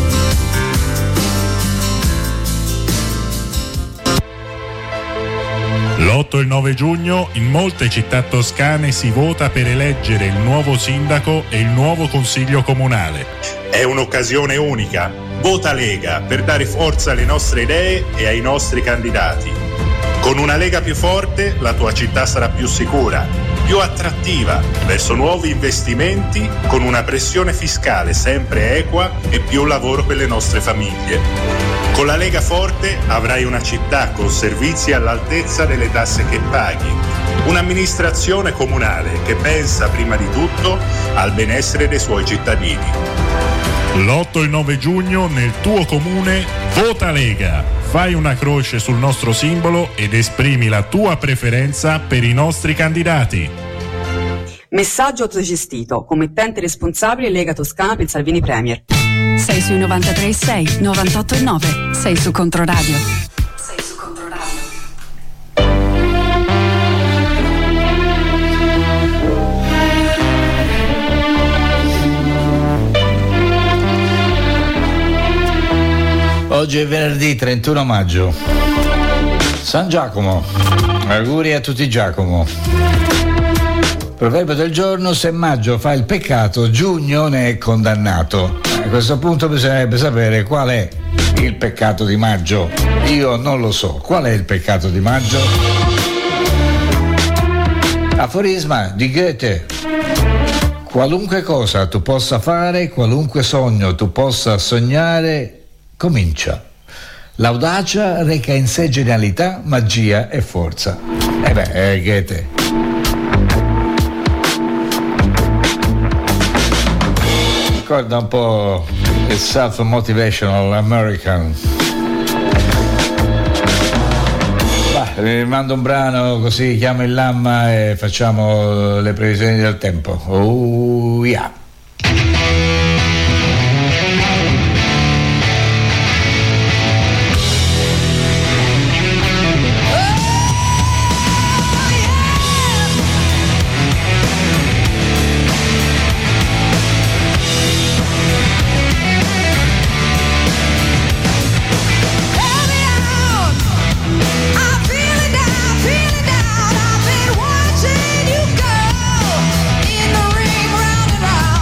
Speaker 11: L'otto e il nove giugno in molte città toscane si vota per eleggere il nuovo sindaco e il nuovo consiglio comunale.
Speaker 12: È un'occasione unica. Vota Lega per dare forza alle nostre idee e ai nostri candidati. Con una Lega più forte la tua città sarà più sicura, più attrattiva, verso nuovi investimenti, con una pressione fiscale sempre equa e più lavoro per le nostre famiglie. Con la Lega forte avrai una città con servizi all'altezza delle tasse che paghi, un'amministrazione comunale che pensa prima di tutto al benessere dei suoi cittadini.
Speaker 11: L'otto e il nove giugno nel tuo comune vota Lega. Fai una croce sul nostro simbolo ed esprimi la tua preferenza per i nostri candidati.
Speaker 13: Messaggio autogestito, committente responsabile Lega Toscana per Salvini Premier.
Speaker 20: Sei sui novantatré e sei, novantotto e nove, sei su Controradio.
Speaker 13: Sei su Controradio.
Speaker 14: Oggi è venerdì trentuno maggio, San Giacomo, auguri a tutti Giacomo. Proverbio del giorno: se maggio fa il peccato, giugno ne è condannato. A questo punto bisognerebbe sapere qual è il peccato di maggio. Io non lo so. Qual è il peccato di maggio? Aforisma di Goethe: qualunque cosa tu possa fare, qualunque sogno tu possa sognare, comincia. L'audacia reca in sé genialità, magia e forza. E beh, è Goethe. Ricorda un po' il self-motivational American. Bah, vi mando un brano così chiamo il Lamma e facciamo le previsioni del tempo. Oh yeah.
Speaker 10: Watching you go in the ring round and round.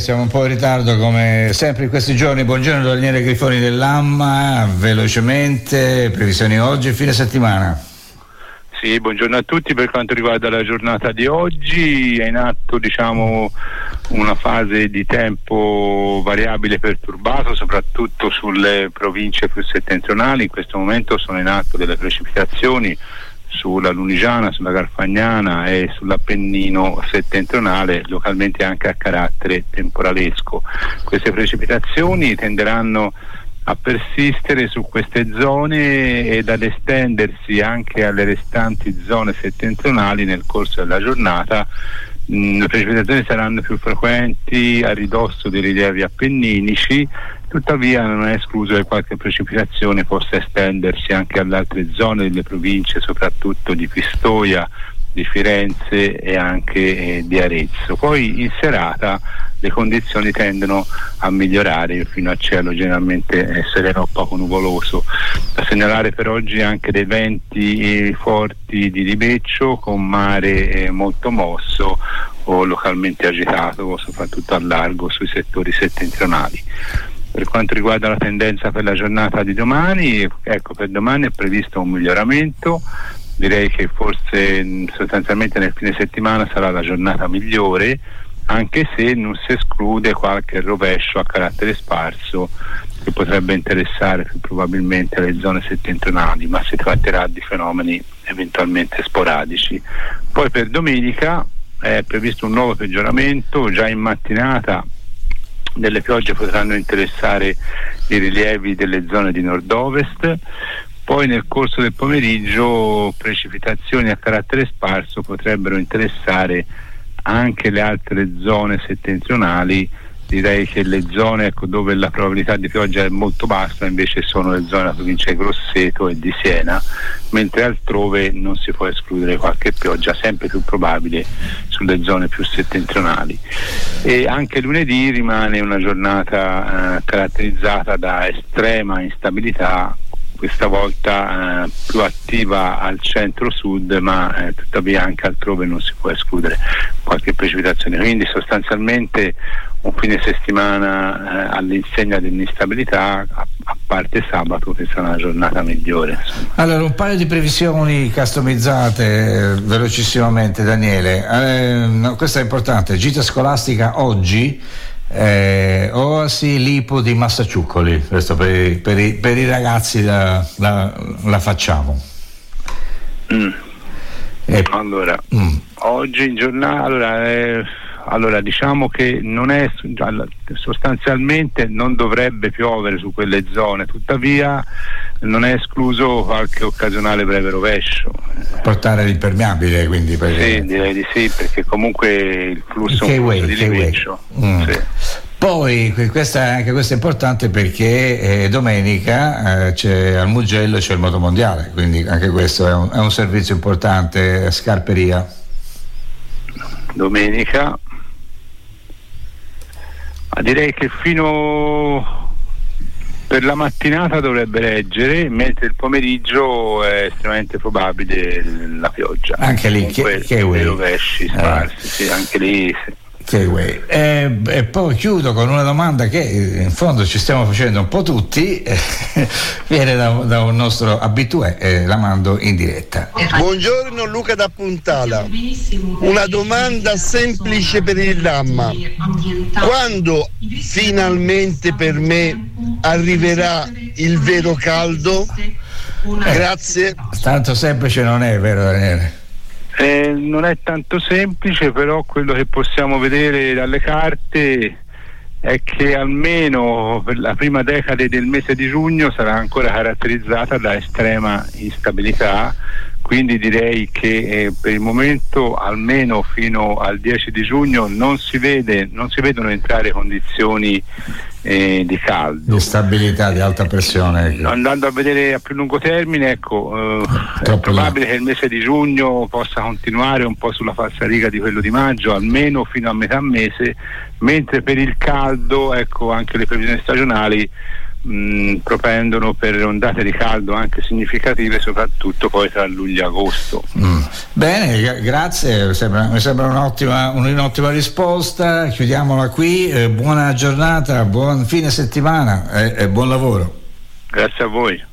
Speaker 14: siamo un po' in ritardo come sempre in questi giorni. Buongiorno Daniele Grifoni dell'Amma, velocemente, previsioni oggi e fine settimana.
Speaker 8: Sì, buongiorno a tutti. Per quanto riguarda la giornata di oggi è in atto, diciamo, una fase di tempo variabile perturbato, soprattutto sulle province più settentrionali. In questo momento sono in atto delle precipitazioni sulla Lunigiana, sulla Garfagnana e sull'Appennino settentrionale, localmente anche a carattere temporalesco. Queste precipitazioni tenderanno a persistere su queste zone ed ad estendersi anche alle restanti zone settentrionali nel corso della giornata. Mm, le precipitazioni saranno più frequenti a ridosso dei rilievi appenninici, tuttavia non è escluso che qualche precipitazione possa estendersi anche alle altre zone delle province, soprattutto di Pistoia, di Firenze e anche eh, di Arezzo. Poi in serata le condizioni tendono a migliorare fino a cielo generalmente eh, sereno o poco nuvoloso. Da segnalare per oggi anche dei venti eh, forti di ribeccio con mare eh, molto mosso o localmente agitato, soprattutto al largo sui settori settentrionali. Per quanto riguarda la tendenza per la giornata di domani, ecco, per domani è previsto un miglioramento. Direi che forse sostanzialmente nel fine settimana sarà la giornata migliore, anche se non si esclude qualche rovescio a carattere sparso che potrebbe interessare più probabilmente le zone settentrionali, ma si tratterà di fenomeni eventualmente sporadici. Poi per domenica è previsto un nuovo peggioramento. Già in mattinata delle piogge potranno interessare i rilievi delle zone di nord-ovest. Poi nel corso del pomeriggio precipitazioni a carattere sparso potrebbero interessare anche le altre zone settentrionali. Direi che le zone, ecco, dove la probabilità di pioggia è molto bassa invece sono le zone della provincia di Grosseto e di Siena, mentre altrove non si può escludere qualche pioggia, sempre più probabile sulle zone più settentrionali. E anche lunedì rimane una giornata eh, caratterizzata da estrema instabilità, questa volta eh, più attiva al centro-sud, ma eh, tuttavia anche altrove non si può escludere qualche precipitazione. Quindi sostanzialmente un fine settimana eh, all'insegna dell'instabilità, a, a parte sabato che sarà una giornata migliore, insomma.
Speaker 14: Allora, un paio di previsioni customizzate eh, velocissimamente, Daniele. Eh, no, questa è importante. Gita scolastica oggi. Eh, Oasi Lipo di Massaciuccoli, questo per i, per i, per i ragazzi la, la, la facciamo.
Speaker 8: Mm.
Speaker 14: E,
Speaker 8: allora,
Speaker 14: mm.
Speaker 8: oggi in giornata, allora, eh, allora diciamo che non è sostanzialmente non dovrebbe piovere su quelle zone, tuttavia non è escluso qualche occasionale breve rovescio.
Speaker 14: Portare l'impermeabile, quindi per...
Speaker 8: Sì, direi di sì, perché comunque il flusso è un flusso di ribeccio.
Speaker 14: Mm.
Speaker 8: Sì.
Speaker 14: Poi questa, anche questo è importante perché eh, domenica eh, c'è al Mugello c'è il motomondiale, quindi anche questo è un, è un servizio importante, Scarperia.
Speaker 8: Domenica, ma direi che fino per la mattinata dovrebbe reggere, mentre il pomeriggio è estremamente probabile la pioggia.
Speaker 14: Anche lì, che, che
Speaker 8: rovesci sparsi, eh. Sì, anche lì. Sì.
Speaker 14: E, e poi chiudo con una domanda che in fondo ci stiamo facendo un po' tutti, eh, viene da, da un nostro abitué, eh, la mando in diretta.
Speaker 15: Buongiorno, Luca da Puntala. Una domanda semplice per il Lamma: quando finalmente per me arriverà il vero caldo? Grazie.
Speaker 14: Eh, tanto semplice non è, vero Daniele?
Speaker 8: Eh, non è tanto semplice, però quello che possiamo vedere dalle carte è che almeno per la prima decade del mese di giugno sarà ancora caratterizzata da estrema instabilità, quindi direi che eh, per il momento almeno fino al dieci di giugno non si vede, non si vedono entrare condizioni eh, di caldo,
Speaker 14: di stabilità, di alta pressione.
Speaker 8: Andando a vedere a più lungo termine, ecco, eh, è probabile là. Che il mese di giugno possa continuare un po' sulla falsariga di quello di maggio, almeno fino a metà mese, mentre per il caldo, ecco, anche le previsioni stagionali mh, propendono per ondate di caldo anche significative, soprattutto poi tra luglio e agosto.
Speaker 14: Mm. Bene, g- grazie, mi sembra, mi sembra un'ottima, un'ottima risposta. Chiudiamola qui, eh, buona giornata, buon fine settimana e, e buon lavoro.
Speaker 8: Grazie a voi.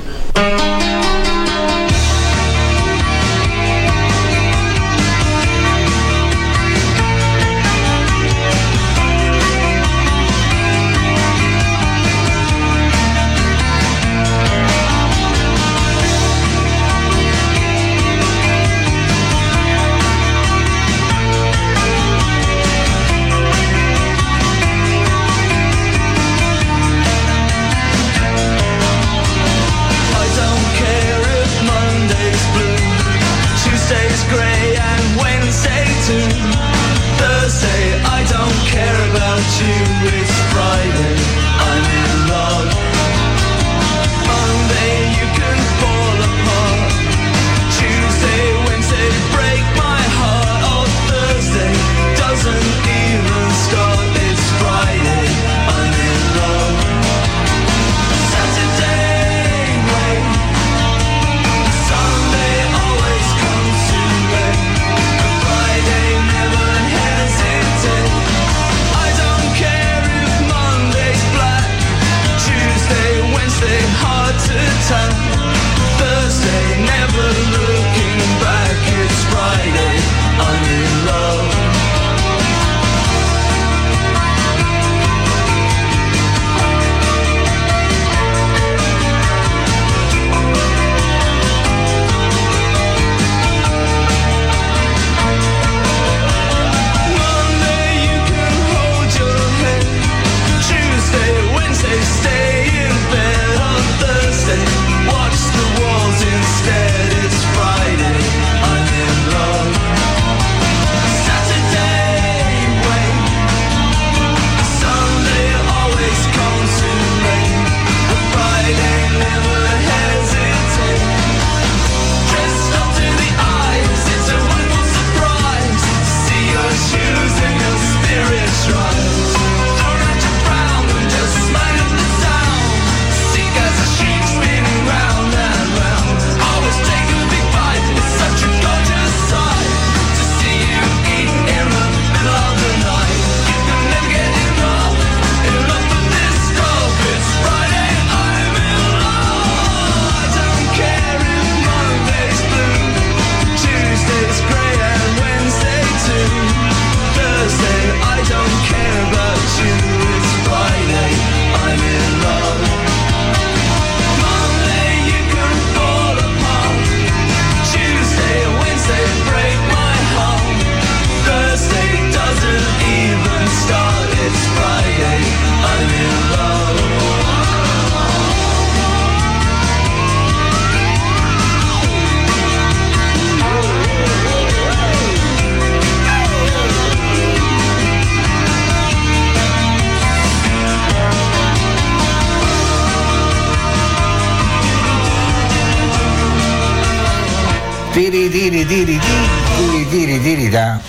Speaker 14: Tiri tiri tiri tiri tiri tiri da.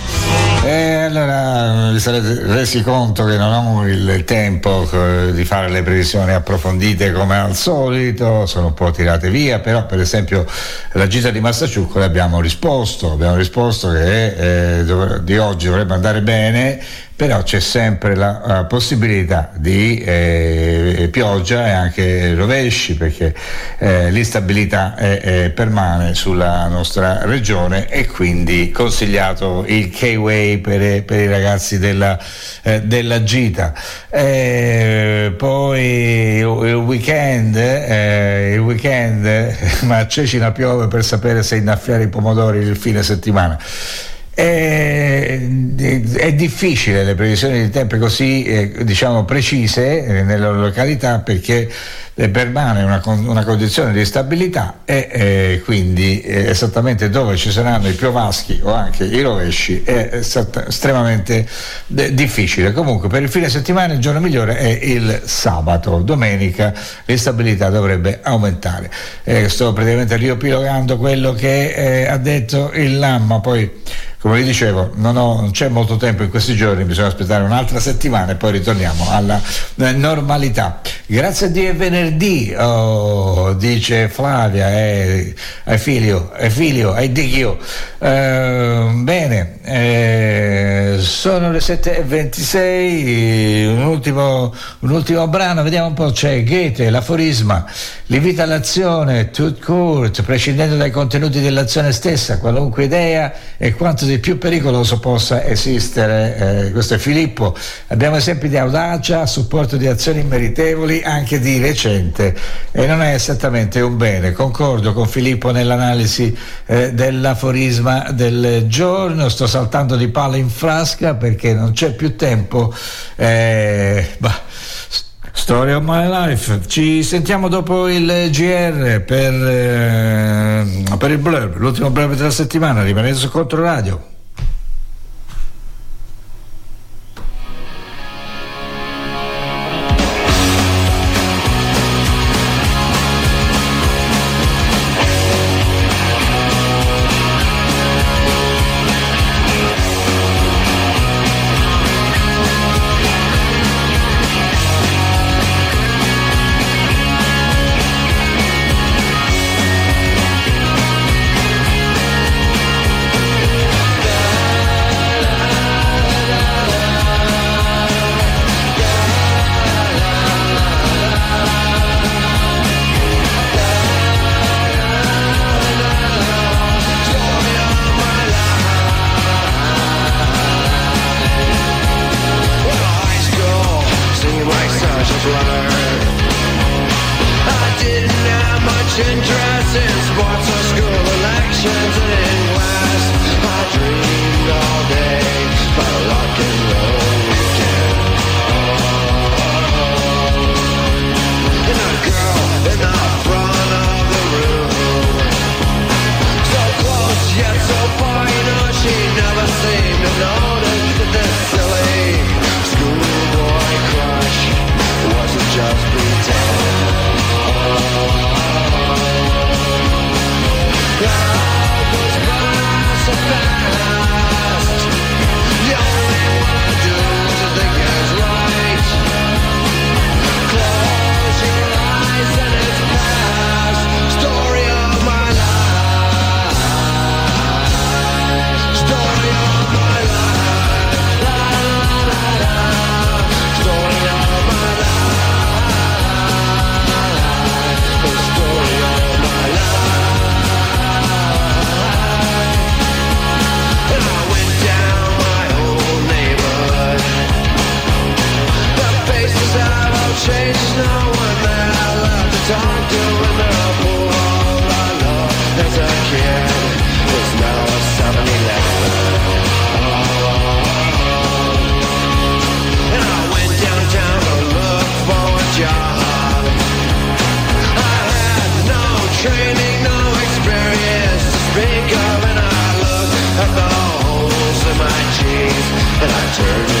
Speaker 14: E allora vi sarete resi conto che non ho il tempo di fare le previsioni approfondite come al solito, sono un po' tirate via, però per esempio la gita di Massaciucco abbiamo risposto, abbiamo risposto che eh, di oggi dovrebbe andare bene, però c'è sempre la, la possibilità di eh, pioggia e anche rovesci, perché eh, l'instabilità è, è permane sulla nostra regione, e quindi consigliato il K-Way per, per i ragazzi della, eh, della gita. Eh, poi il weekend, eh, il weekend ma a Cecina piove per sapere se innaffiare i pomodori il fine settimana. È, è difficile le previsioni di tempo così eh, diciamo precise eh, nella località, perché eh, permane una, una condizione di stabilità e eh, quindi eh, esattamente dove ci saranno i piovaschi o anche i rovesci è esatt- estremamente de- difficile. Comunque per il fine settimana il giorno migliore è il sabato, domenica l'instabilità dovrebbe aumentare. Eh, sto praticamente riepilogando quello che eh, ha detto il Lamma, poi come vi dicevo non, ho, non c'è molto tempo in questi giorni, bisogna aspettare un'altra settimana e poi ritorniamo alla eh, normalità. Grazie a Dio è venerdì, oh, dice Flavia, è, è figlio, è figlio, è Dio. Uh, bene, eh, sono le sette e ventisei, un ultimo, un ultimo brano, vediamo un po', c'è Goethe, l'aforisma, l'invito all'azione, tout court, prescindendo dai contenuti dell'azione stessa, qualunque idea e quanto di più pericoloso possa esistere. Eh, questo è Filippo. Abbiamo esempi di audacia a supporto di azioni meritevoli anche di recente, e non è esattamente un bene. Concordo con Filippo nell'analisi eh, dell'aforisma del giorno. Sto saltando di palo in frasca perché non c'è più tempo. eh, bah, Story of my life. Ci sentiamo dopo il G R per, eh, per il blurb, l'ultimo blurb della settimana. Rimanete su Controradio.
Speaker 10: Turn